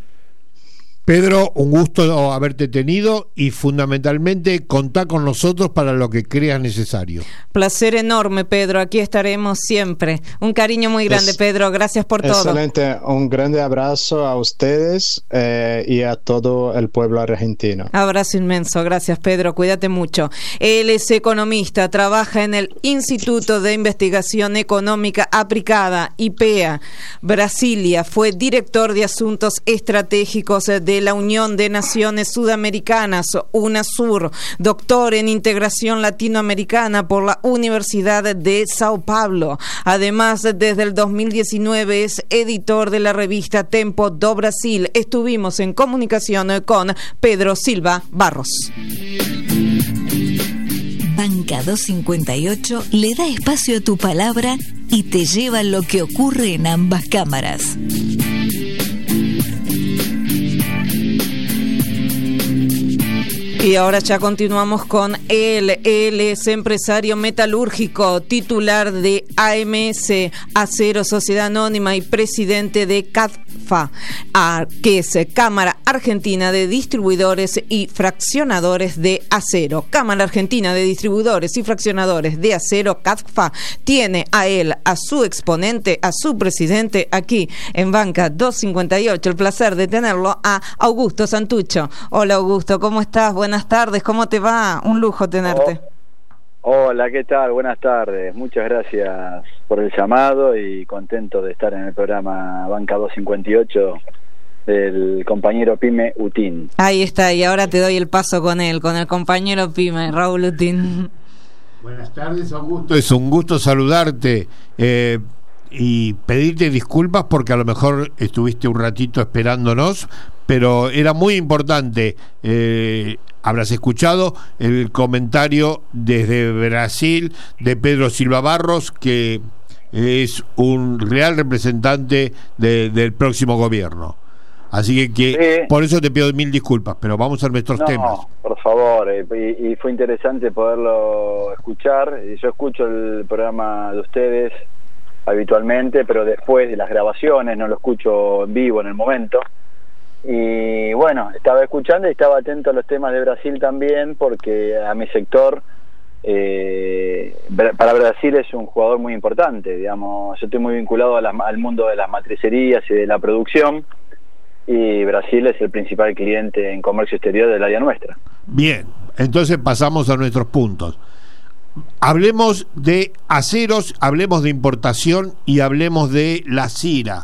Pedro, un gusto haberte tenido, y fundamentalmente contá con nosotros para lo que creas necesario. Placer enorme, Pedro, aquí estaremos siempre. Un cariño muy grande, es, Pedro, gracias por excelente. todo. Excelente, un grande abrazo a ustedes eh, y a todo el pueblo argentino. Abrazo inmenso, gracias, Pedro, cuídate mucho. Él es economista, trabaja en el Instituto de Investigación Económica Aplicada, I P E A, Brasilia, fue director de Asuntos Estratégicos de de la Unión de Naciones Sudamericanas, UNASUR, doctor en integración latinoamericana por la Universidad de Sao Paulo. Además, desde el dos mil diecinueve es editor de la revista Tempo do Brasil. Estuvimos en comunicación con Pedro Silva Barros. Banca doscientos cincuenta y ocho le da espacio a tu palabra y te lleva lo que ocurre en ambas cámaras. Y ahora ya continuamos con él. Él es empresario metalúrgico, titular de A M S, Acero Sociedad Anónima, y presidente de CADFA, que es Cámara Argentina de Distribuidores y Fraccionadores de Acero. Cámara Argentina de Distribuidores y Fraccionadores de Acero, CADFA, tiene a él, a su exponente, a su presidente, aquí en Banca doscientos cincuenta y ocho. El placer de tenerlo a Augusto Santucho. Hola, Augusto, ¿cómo estás? Buenas tardes, ¿cómo te va? Un lujo tenerte. Oh, hola, ¿qué tal? Buenas tardes. Muchas gracias por el llamado y contento de estar en el programa Banca doscientos cincuenta y ocho del compañero Pyme Utín. Ahí está, y ahora te doy el paso con él, con el compañero Pyme, Raúl Utín. Buenas tardes, Augusto. Es un gusto saludarte eh, y pedirte disculpas porque a lo mejor estuviste un ratito esperándonos, pero era muy importante. Eh, habrás escuchado el comentario desde Brasil de Pedro Silva Barros, que es un real representante de, del próximo gobierno. Así que, que sí. Por eso te pido mil disculpas, pero vamos a nuestros no, temas. Por favor, eh, y, y fue interesante poderlo escuchar. Yo escucho el programa de ustedes habitualmente, pero después de las grabaciones, no lo escucho en vivo en el momento. Y bueno, estaba escuchando y estaba atento a los temas de Brasil también, porque a mi sector, eh, para Brasil es un jugador muy importante, digamos. Yo estoy muy vinculado a la, al mundo de las matricerías y de la producción, y Brasil es el principal cliente en comercio exterior del área nuestra. Bien, entonces pasamos a nuestros puntos. Hablemos de aceros, hablemos de importación y hablemos de la CIRA.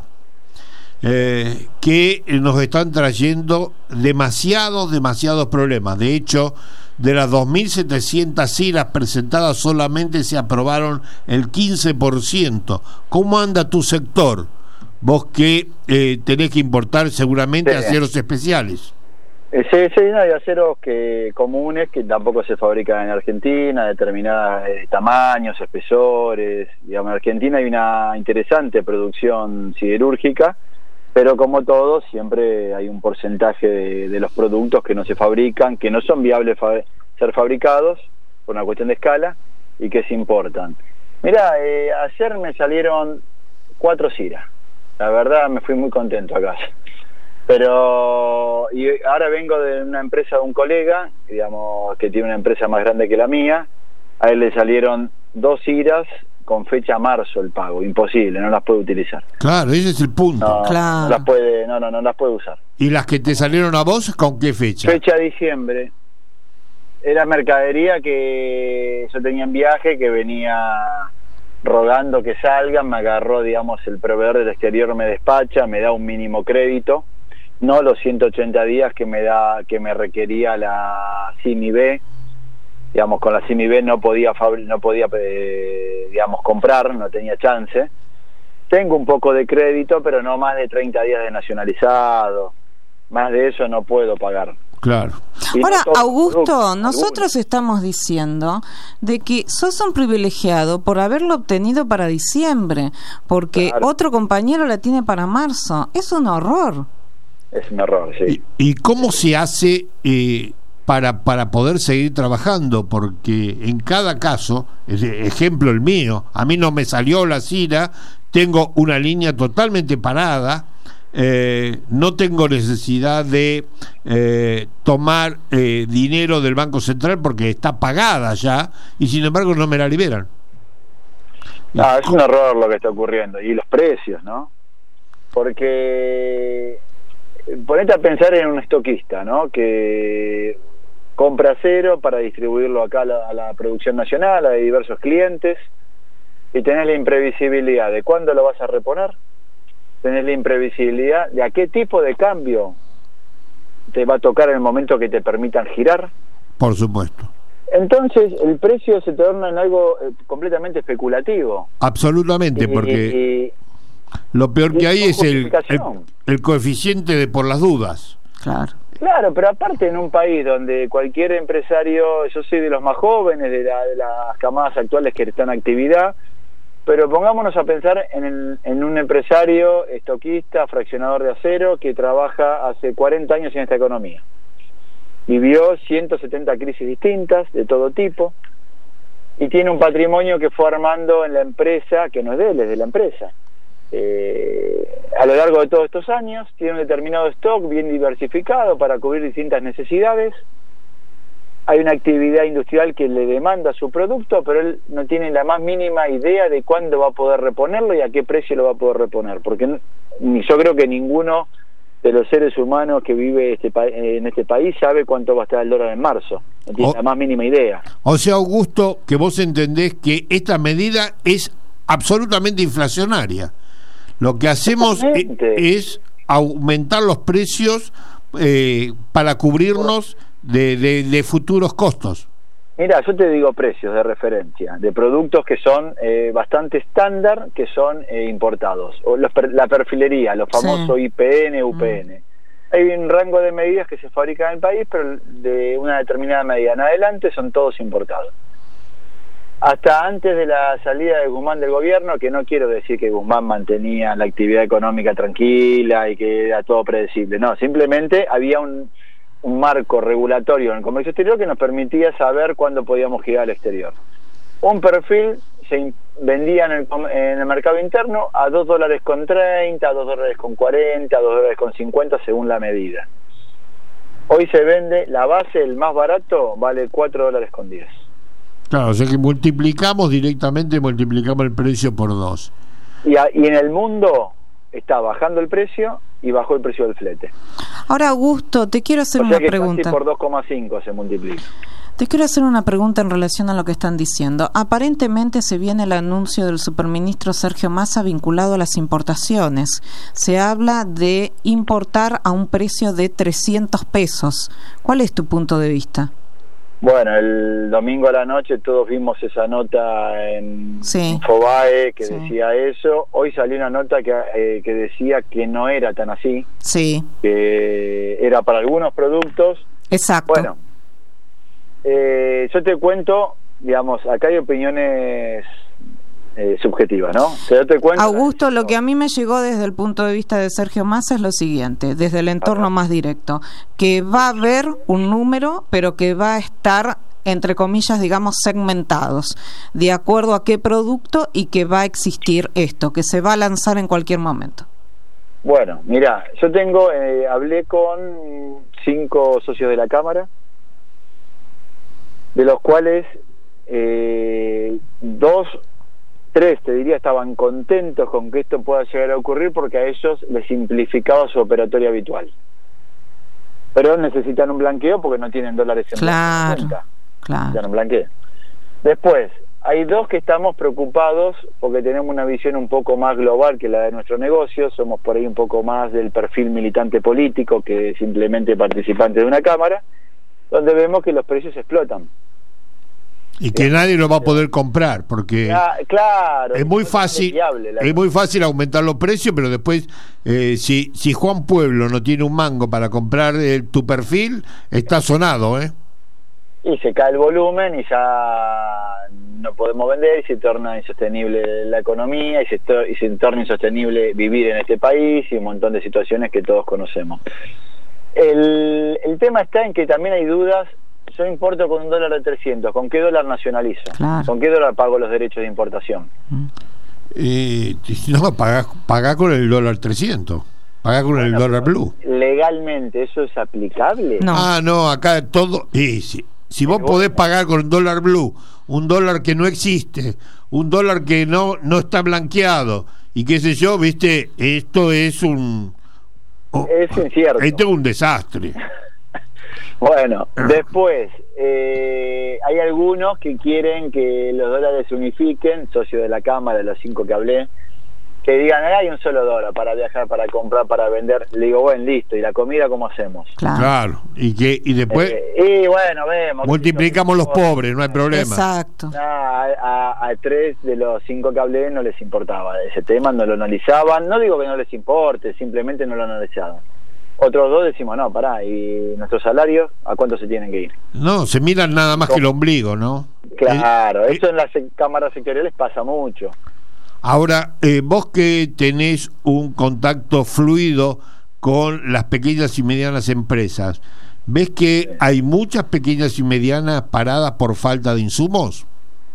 Eh, que nos están trayendo demasiados, demasiados problemas. De hecho, de las dos mil setecientas ciras presentadas, solamente se aprobaron el quince por ciento. ¿Cómo anda tu sector? Vos que eh, tenés que importar seguramente sí. aceros especiales. Sí, sí, no, hay aceros que, comunes que tampoco se fabrican en Argentina, determinados eh, tamaños, espesores. Digamos, en Argentina hay una interesante producción siderúrgica, pero como todo, siempre hay un porcentaje de, de los productos que no se fabrican, que no son viables fa- ser fabricados por una cuestión de escala y que se importan. Mirá, eh, ayer me salieron cuatro ciras. La verdad me fui muy contento a casa. Pero y ahora vengo de una empresa de un colega, digamos, que tiene una empresa más grande que la mía. A él le salieron dos ciras con fecha marzo el pago, imposible, no las puede utilizar. Claro, ese es el punto. No, claro. no las puede, no, no, no las puede usar. ¿Y las que te salieron a vos, con qué fecha? Fecha diciembre. Era mercadería que yo tenía en viaje, que venía rogando que salgan, me agarró, digamos, el proveedor del exterior me despacha, me da un mínimo crédito, no los ciento ochenta días que me da, que me requería la C I M I B. Digamos, con la C I M I B no podía, no podía eh, digamos, comprar, no tenía chance. Tengo un poco de crédito, pero no más de treinta días de nacionalizado. Más de eso no puedo pagar. Claro. Y ahora, no Augusto, nosotros algunos. estamos diciendo de que sos un privilegiado por haberlo obtenido para diciembre, porque claro. otro compañero la tiene para marzo. Es un horror. Es un horror, sí. ¿Y, y cómo se hace eh, para, para poder seguir trabajando? Porque en cada caso, ejemplo el mío, a mí no me salió la CIRA, tengo una línea totalmente parada. Eh, no tengo necesidad de eh, tomar eh, dinero del Banco Central porque está pagada ya, y sin embargo no me la liberan. No, es un error lo que está ocurriendo, y los precios, ¿no? Porque ponete a pensar en un estoquista, ¿no? Que compra acero para distribuirlo acá a la, a la producción nacional, a diversos clientes, y tenés la imprevisibilidad de cuándo lo vas a reponer. Tenés la imprevisibilidad de a qué tipo de cambio te va a tocar en el momento que te permitan girar. Por supuesto. Entonces el precio se torna en algo eh, completamente especulativo. Absolutamente, Y- porque y- lo peor y que hay con es el, el, justificación. el coeficiente de por las dudas. Claro. Claro, pero aparte en un país donde cualquier empresario, yo soy de los más jóvenes, de, la- de las camadas actuales que están en actividad, pero pongámonos a pensar en, el- en un empresario estoquista, fraccionador de acero, que trabaja hace cuarenta años en esta economía. Vivió ciento setenta crisis distintas, de todo tipo, y tiene un patrimonio que fue armando en la empresa, que no es de él, es de la empresa. Eh, a lo largo de todos estos años tiene un determinado stock bien diversificado para cubrir distintas necesidades. Hay una actividad industrial que le demanda su producto, pero él no tiene la más mínima idea de cuándo va a poder reponerlo y a qué precio lo va a poder reponer, porque n- ni yo creo que ninguno de los seres humanos que vive este pa- en este país sabe cuánto va a estar el dólar en marzo, no tiene O- la más mínima idea. O sea, Augusto, que vos entendés que esta medida es absolutamente inflacionaria. Lo que hacemos e- Totalmente. es aumentar los precios eh, para cubrirnos de, de, de futuros costos. Mira, yo te digo precios de referencia de productos que son eh, bastante estándar, que son eh, importados, o los per- la perfilería, los famosos Sí. I P N, U P N. Hay un rango de medidas que se fabrican en el país, pero de una determinada medida en adelante son todos importados. Hasta antes de la salida de Guzmán del gobierno, que no quiero decir que Guzmán mantenía la actividad económica tranquila y que era todo predecible, no, simplemente había un, un marco regulatorio en el comercio exterior que nos permitía saber cuándo podíamos girar al exterior. Un perfil se in- vendía en el, com- en el mercado interno a dos dólares con treinta, a dos dólares con cuarenta, a dos dólares con cincuenta según la medida. Hoy se vende, la base, el más barato, vale cuatro dólares con diez. Claro, o sea que multiplicamos directamente, multiplicamos el precio por dos. Y, a- y en el mundo está bajando el precio y bajó el precio del flete. Ahora, Augusto, te quiero hacer O sea una que pregunta. casi por dos coma cinco se multiplica. Te quiero hacer una pregunta en relación a lo que están diciendo. Aparentemente se viene el anuncio del superministro Sergio Massa vinculado a las importaciones. Se habla de importar a un precio de trescientos pesos. ¿Cuál es tu punto de vista? Bueno, el domingo a la noche todos vimos esa nota en Sí. Infobae que Sí. decía eso. Hoy salió una nota que, eh, que decía que no era tan así, Sí, que era para algunos productos. exacto. Bueno, eh, yo te cuento, digamos, acá hay opiniones eh, subjetivas, ¿no? O sea, yo te cuento Augusto, lo que a mí me llegó desde el punto de vista de Sergio Massa es lo siguiente, desde el entorno más directo, que va a haber un número, pero que va a estar, entre comillas, digamos, segmentados, de acuerdo a qué producto y que va a existir esto, que se va a lanzar en cualquier momento. Bueno, mira, yo tengo, eh, hablé con cinco socios de la Cámara, de los cuales eh, dos, tres, te diría, estaban contentos con que esto pueda llegar a ocurrir porque a ellos les simplificaba su operatoria habitual. Pero necesitan un blanqueo porque no tienen dólares en la Claro, cuenta. claro. Necesitan un blanqueo. Después, hay dos que estamos preocupados porque tenemos una visión un poco más global que la de nuestro negocio, somos por ahí un poco más del perfil militante político que simplemente participante de una cámara, donde vemos que los precios explotan. Y que nadie lo va a poder comprar, porque Ya, claro, es muy es fácil, inviable la es muy fácil aumentar los precios, pero después eh, si si Juan Pueblo no tiene un mango para comprar eh, tu perfil, está sonado, ¿eh? y se cae el volumen y ya no podemos vender y se torna insostenible la economía y se, to- y se torna insostenible vivir en este país y un montón de situaciones que todos conocemos. El, el tema está en que también hay dudas. Yo importo con un dólar de trescientos, ¿con qué dólar nacionalizo? Claro. ¿Con qué dólar pago los derechos de importación? Eh, no, pagá, pagá con el dólar trescientos, pagá con el Bueno, dólar pero blue. ¿legalmente eso es aplicable? No. Ah, no, acá todo... Y si, si vos Pero podés bueno. pagar con el dólar blue, un dólar que no existe, un dólar que no, no está blanqueado, y qué sé yo, viste, esto es un... oh, Es incierto. Esto es un desastre. Bueno, después, eh, hay algunos que quieren que los dólares se unifiquen, socios de la Cámara, de los cinco que hablé, que digan, eh, hay un solo dólar para viajar, para comprar, para vender. Le digo, bueno, listo, ¿y la comida cómo hacemos? Claro, claro. y que y después eh, y bueno, vemos multiplicamos los pobres, no hay problema. Exacto. A, a, a tres de los cinco que hablé no les importaba ese tema, no lo analizaban. No digo que no les importe, simplemente no lo analizaban. Otros dos decimos, no, pará, ¿y nuestros salarios a cuánto se tienen que ir? No, se miran nada más que el ombligo, ¿no? Claro, eh, eso en las cámaras sectoriales pasa mucho. Ahora, eh, vos que tenés un contacto fluido con las pequeñas y medianas empresas, ¿ves que sí. hay muchas pequeñas y medianas paradas por falta de insumos?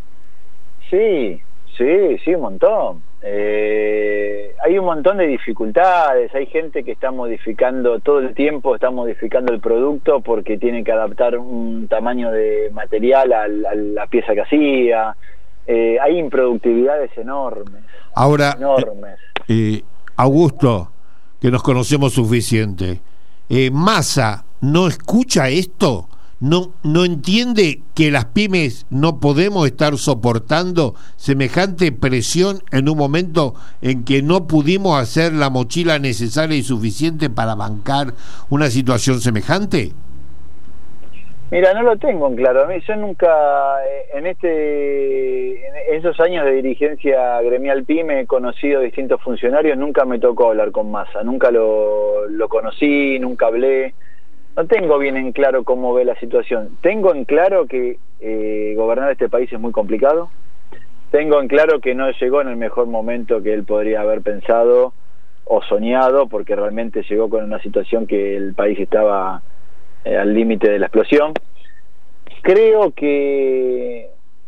Sí, sí, sí, un montón. Eh, hay un montón de dificultades, hay gente que está modificando todo el tiempo, está modificando el producto porque tiene que adaptar un tamaño de material a la, a la pieza que hacía. Eh, hay improductividades enormes. Ahora, enormes. Eh, Augusto, que nos conocemos suficiente, eh, Massa no escucha esto, no no entiende que las pymes no podemos estar soportando semejante presión en un momento en que no pudimos hacer la mochila necesaria y suficiente para bancar una situación semejante. Mira, no lo tengo en claro. A mí, yo nunca, en este, en esos años de dirigencia gremial PYME, he conocido distintos funcionarios, nunca me tocó hablar con Massa, nunca lo, lo conocí, nunca hablé. No tengo bien en claro cómo ve la situación. Tengo en claro que eh, gobernar este país es muy complicado. Tengo en claro que no llegó en el mejor momento que él podría haber pensado o soñado, porque realmente llegó con una situación que el país estaba Eh, al límite de la explosión. Creo que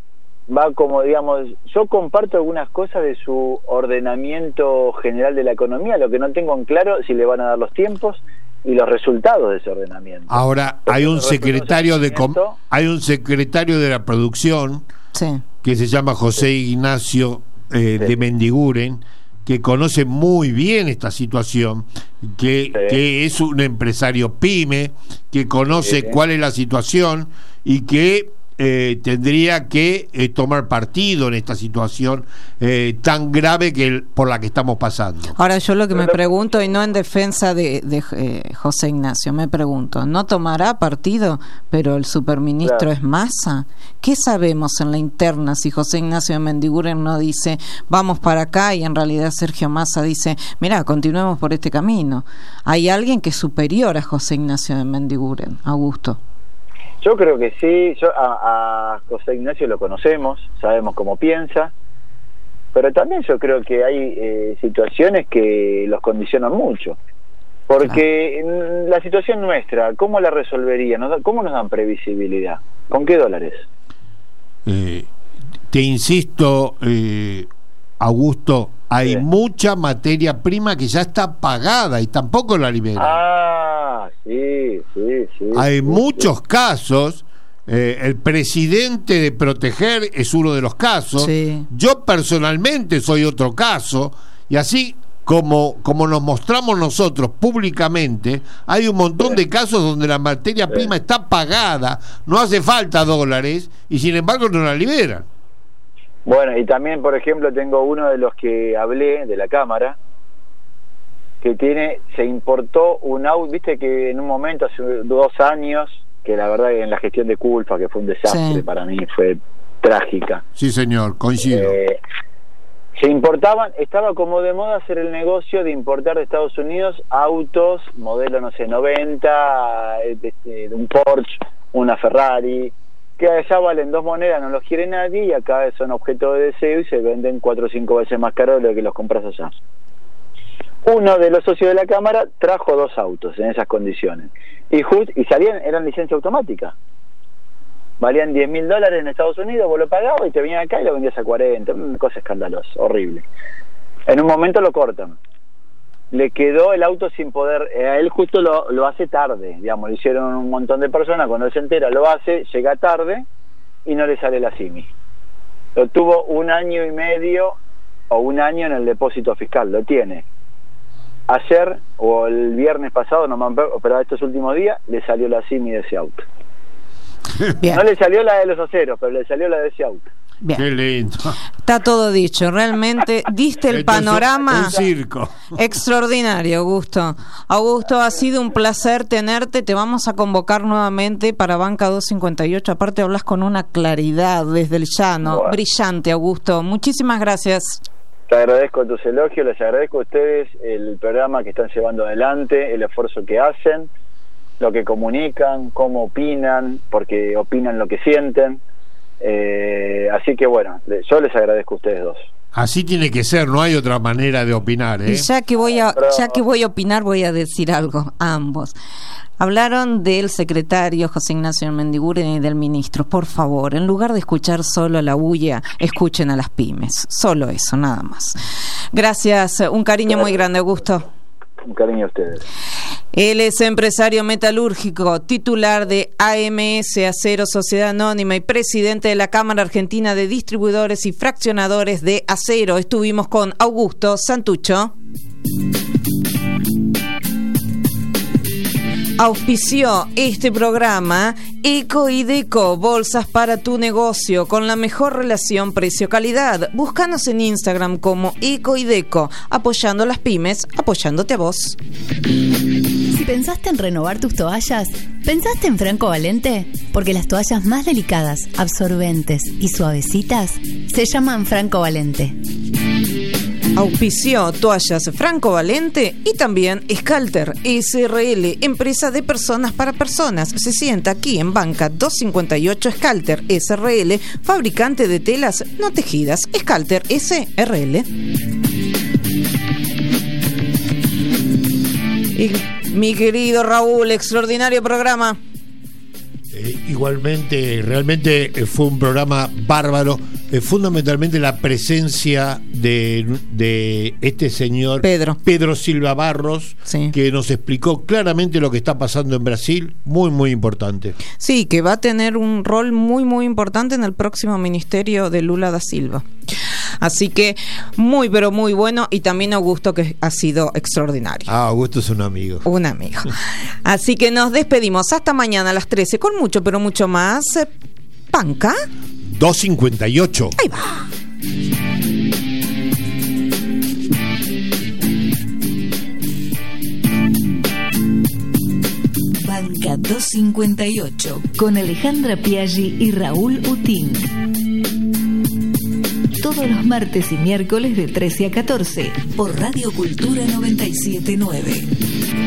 va como, digamos, yo comparto algunas cosas de su ordenamiento general de la economía, lo que no tengo en claro si le van a dar los tiempos y los resultados de ese ordenamiento. Ahora hay un secretario de com hay un secretario de la producción sí. que se llama José Ignacio eh, sí. de Mendiguren, que conoce muy bien esta situación, que, sí. que es un empresario pyme, que conoce sí. cuál es la situación y que eh, tendría que eh, tomar partido en esta situación eh, tan grave que el, por la que estamos pasando. Ahora yo lo que me pregunto, y no en defensa de, de eh, José Ignacio, me pregunto, ¿no tomará partido, pero el superministro claro. es Massa? ¿Qué sabemos en la interna si José Ignacio de Mendiguren no dice vamos para acá y en realidad Sergio Massa dice mira, continuemos por este camino? Hay alguien que es superior a José Ignacio de Mendiguren, Augusto. Yo creo que sí. Yo a, a José Ignacio lo conocemos, sabemos cómo piensa, pero también yo creo que hay eh, situaciones que los condicionan mucho, porque claro. la situación nuestra, ¿cómo la resolvería? ¿Cómo nos dan previsibilidad? ¿Con qué dólares? Eh, te insisto, eh, Augusto, hay sí. mucha materia prima que ya está pagada y tampoco la liberan. Ah, sí, sí, sí. Hay sí, muchos sí. casos. Eh, el presidente de Proteger es uno de los casos. Sí. Yo personalmente soy otro caso. Y así como, como nos mostramos nosotros públicamente, hay un montón sí. de casos donde la materia sí. prima está pagada, no hace falta dólares y sin embargo no la liberan. Bueno, y también, por ejemplo, tengo uno de los que hablé de la Cámara, que tiene, se importó un auto, viste que en un momento, hace dos años, que la verdad que en la gestión de Culfa, que fue un desastre sí. para mí, fue trágica. Sí, señor, coincido. Eh, se importaban, estaba como de moda hacer el negocio de importar de Estados Unidos autos, modelo, no sé, noventa, de, de, de un Porsche, una Ferrari, que allá valen dos monedas, no los quiere nadie, y acá son objeto de deseo y se venden cuatro o cinco veces más caro de lo que los compras allá. Uno de los socios de la Cámara trajo dos autos en esas condiciones y just, y salían, eran licencia automática, valían diez mil dólares en Estados Unidos, vos lo pagabas y te venían acá y lo vendías a cuarenta, una cosa escandalosa, horrible. En un momento lo cortan, le quedó el auto sin poder, eh, a él justo lo, lo hace tarde, digamos, lo hicieron un montón de personas, cuando él se entera lo hace, llega tarde y no le sale la S I M I. Lo tuvo un año y medio o un año en el depósito fiscal, lo tiene. Ayer o el viernes pasado, no me acuerdo, pero estos últimos días, le salió la S I M I de ese auto. Bien. No le salió la de los aceros, pero le salió la de ese auto. Bien. Qué lindo. Está todo dicho, realmente diste el Esto es panorama un circo. extraordinario, Augusto. Augusto, ha sido un placer tenerte, te vamos a convocar nuevamente para Banca doscientos cincuenta y ocho, aparte hablas con una claridad desde el llano, Bueno. brillante, Augusto. Muchísimas gracias. Te agradezco tus elogios, les agradezco a ustedes el programa que están llevando adelante, el esfuerzo que hacen, lo que comunican, cómo opinan, porque opinan lo que sienten. Eh, así que bueno, yo les agradezco a ustedes dos. Así tiene que ser, no hay otra manera de opinar, ¿eh? Y ya que voy a, Pero- ya que voy a opinar, voy a decir algo a ambos. Hablaron del secretario José Ignacio Mendiguren y del ministro. Por favor, en lugar de escuchar solo a la bulla, escuchen a las pymes. Solo eso, nada más. Gracias, un cariño muy grande, Augusto. Un cariño a ustedes. Él es empresario metalúrgico, titular de A M S Acero Sociedad Anónima y presidente de la Cámara Argentina de Distribuidores y Fraccionadores de Acero. Estuvimos con Augusto Santucho. Auspició este programa Eco y Deco, bolsas para tu negocio con la mejor relación precio-calidad. Búscanos en Instagram como Eco y Deco, apoyando a las pymes, apoyándote a vos. Si pensaste en renovar tus toallas, ¿pensaste en Franco Valente? Porque las toallas más delicadas, absorbentes y suavecitas se llaman Franco Valente. Auspició Toallas Franco Valente y también Scalter S R L, empresa de personas para personas. Se sienta aquí en Banca doscientos cincuenta y ocho. Scalter S R L, fabricante de telas no tejidas. Scalter S R L. Y mi querido Raúl, extraordinario programa. Eh, igualmente, realmente eh, fue un programa bárbaro. Eh, fundamentalmente la presencia de, de este señor Pedro. Pedro Silva Barros, Sí. que nos explicó claramente lo que está pasando en Brasil, muy muy importante. Sí, que va a tener un rol muy muy importante en el próximo ministerio de Lula da Silva. Así que muy pero muy bueno, y también Augusto, que ha sido extraordinario. Ah, Augusto es un amigo. Un amigo. Así que nos despedimos hasta mañana a las trece con mucho pero mucho más. eh, Panca. doscientos cincuenta y ocho. Ahí va. Banca doscientos cincuenta y ocho con Alejandra Piaggi y Raúl Utín. Todos los martes y miércoles de trece a catorce por Radio Cultura noventa y siete punto nueve.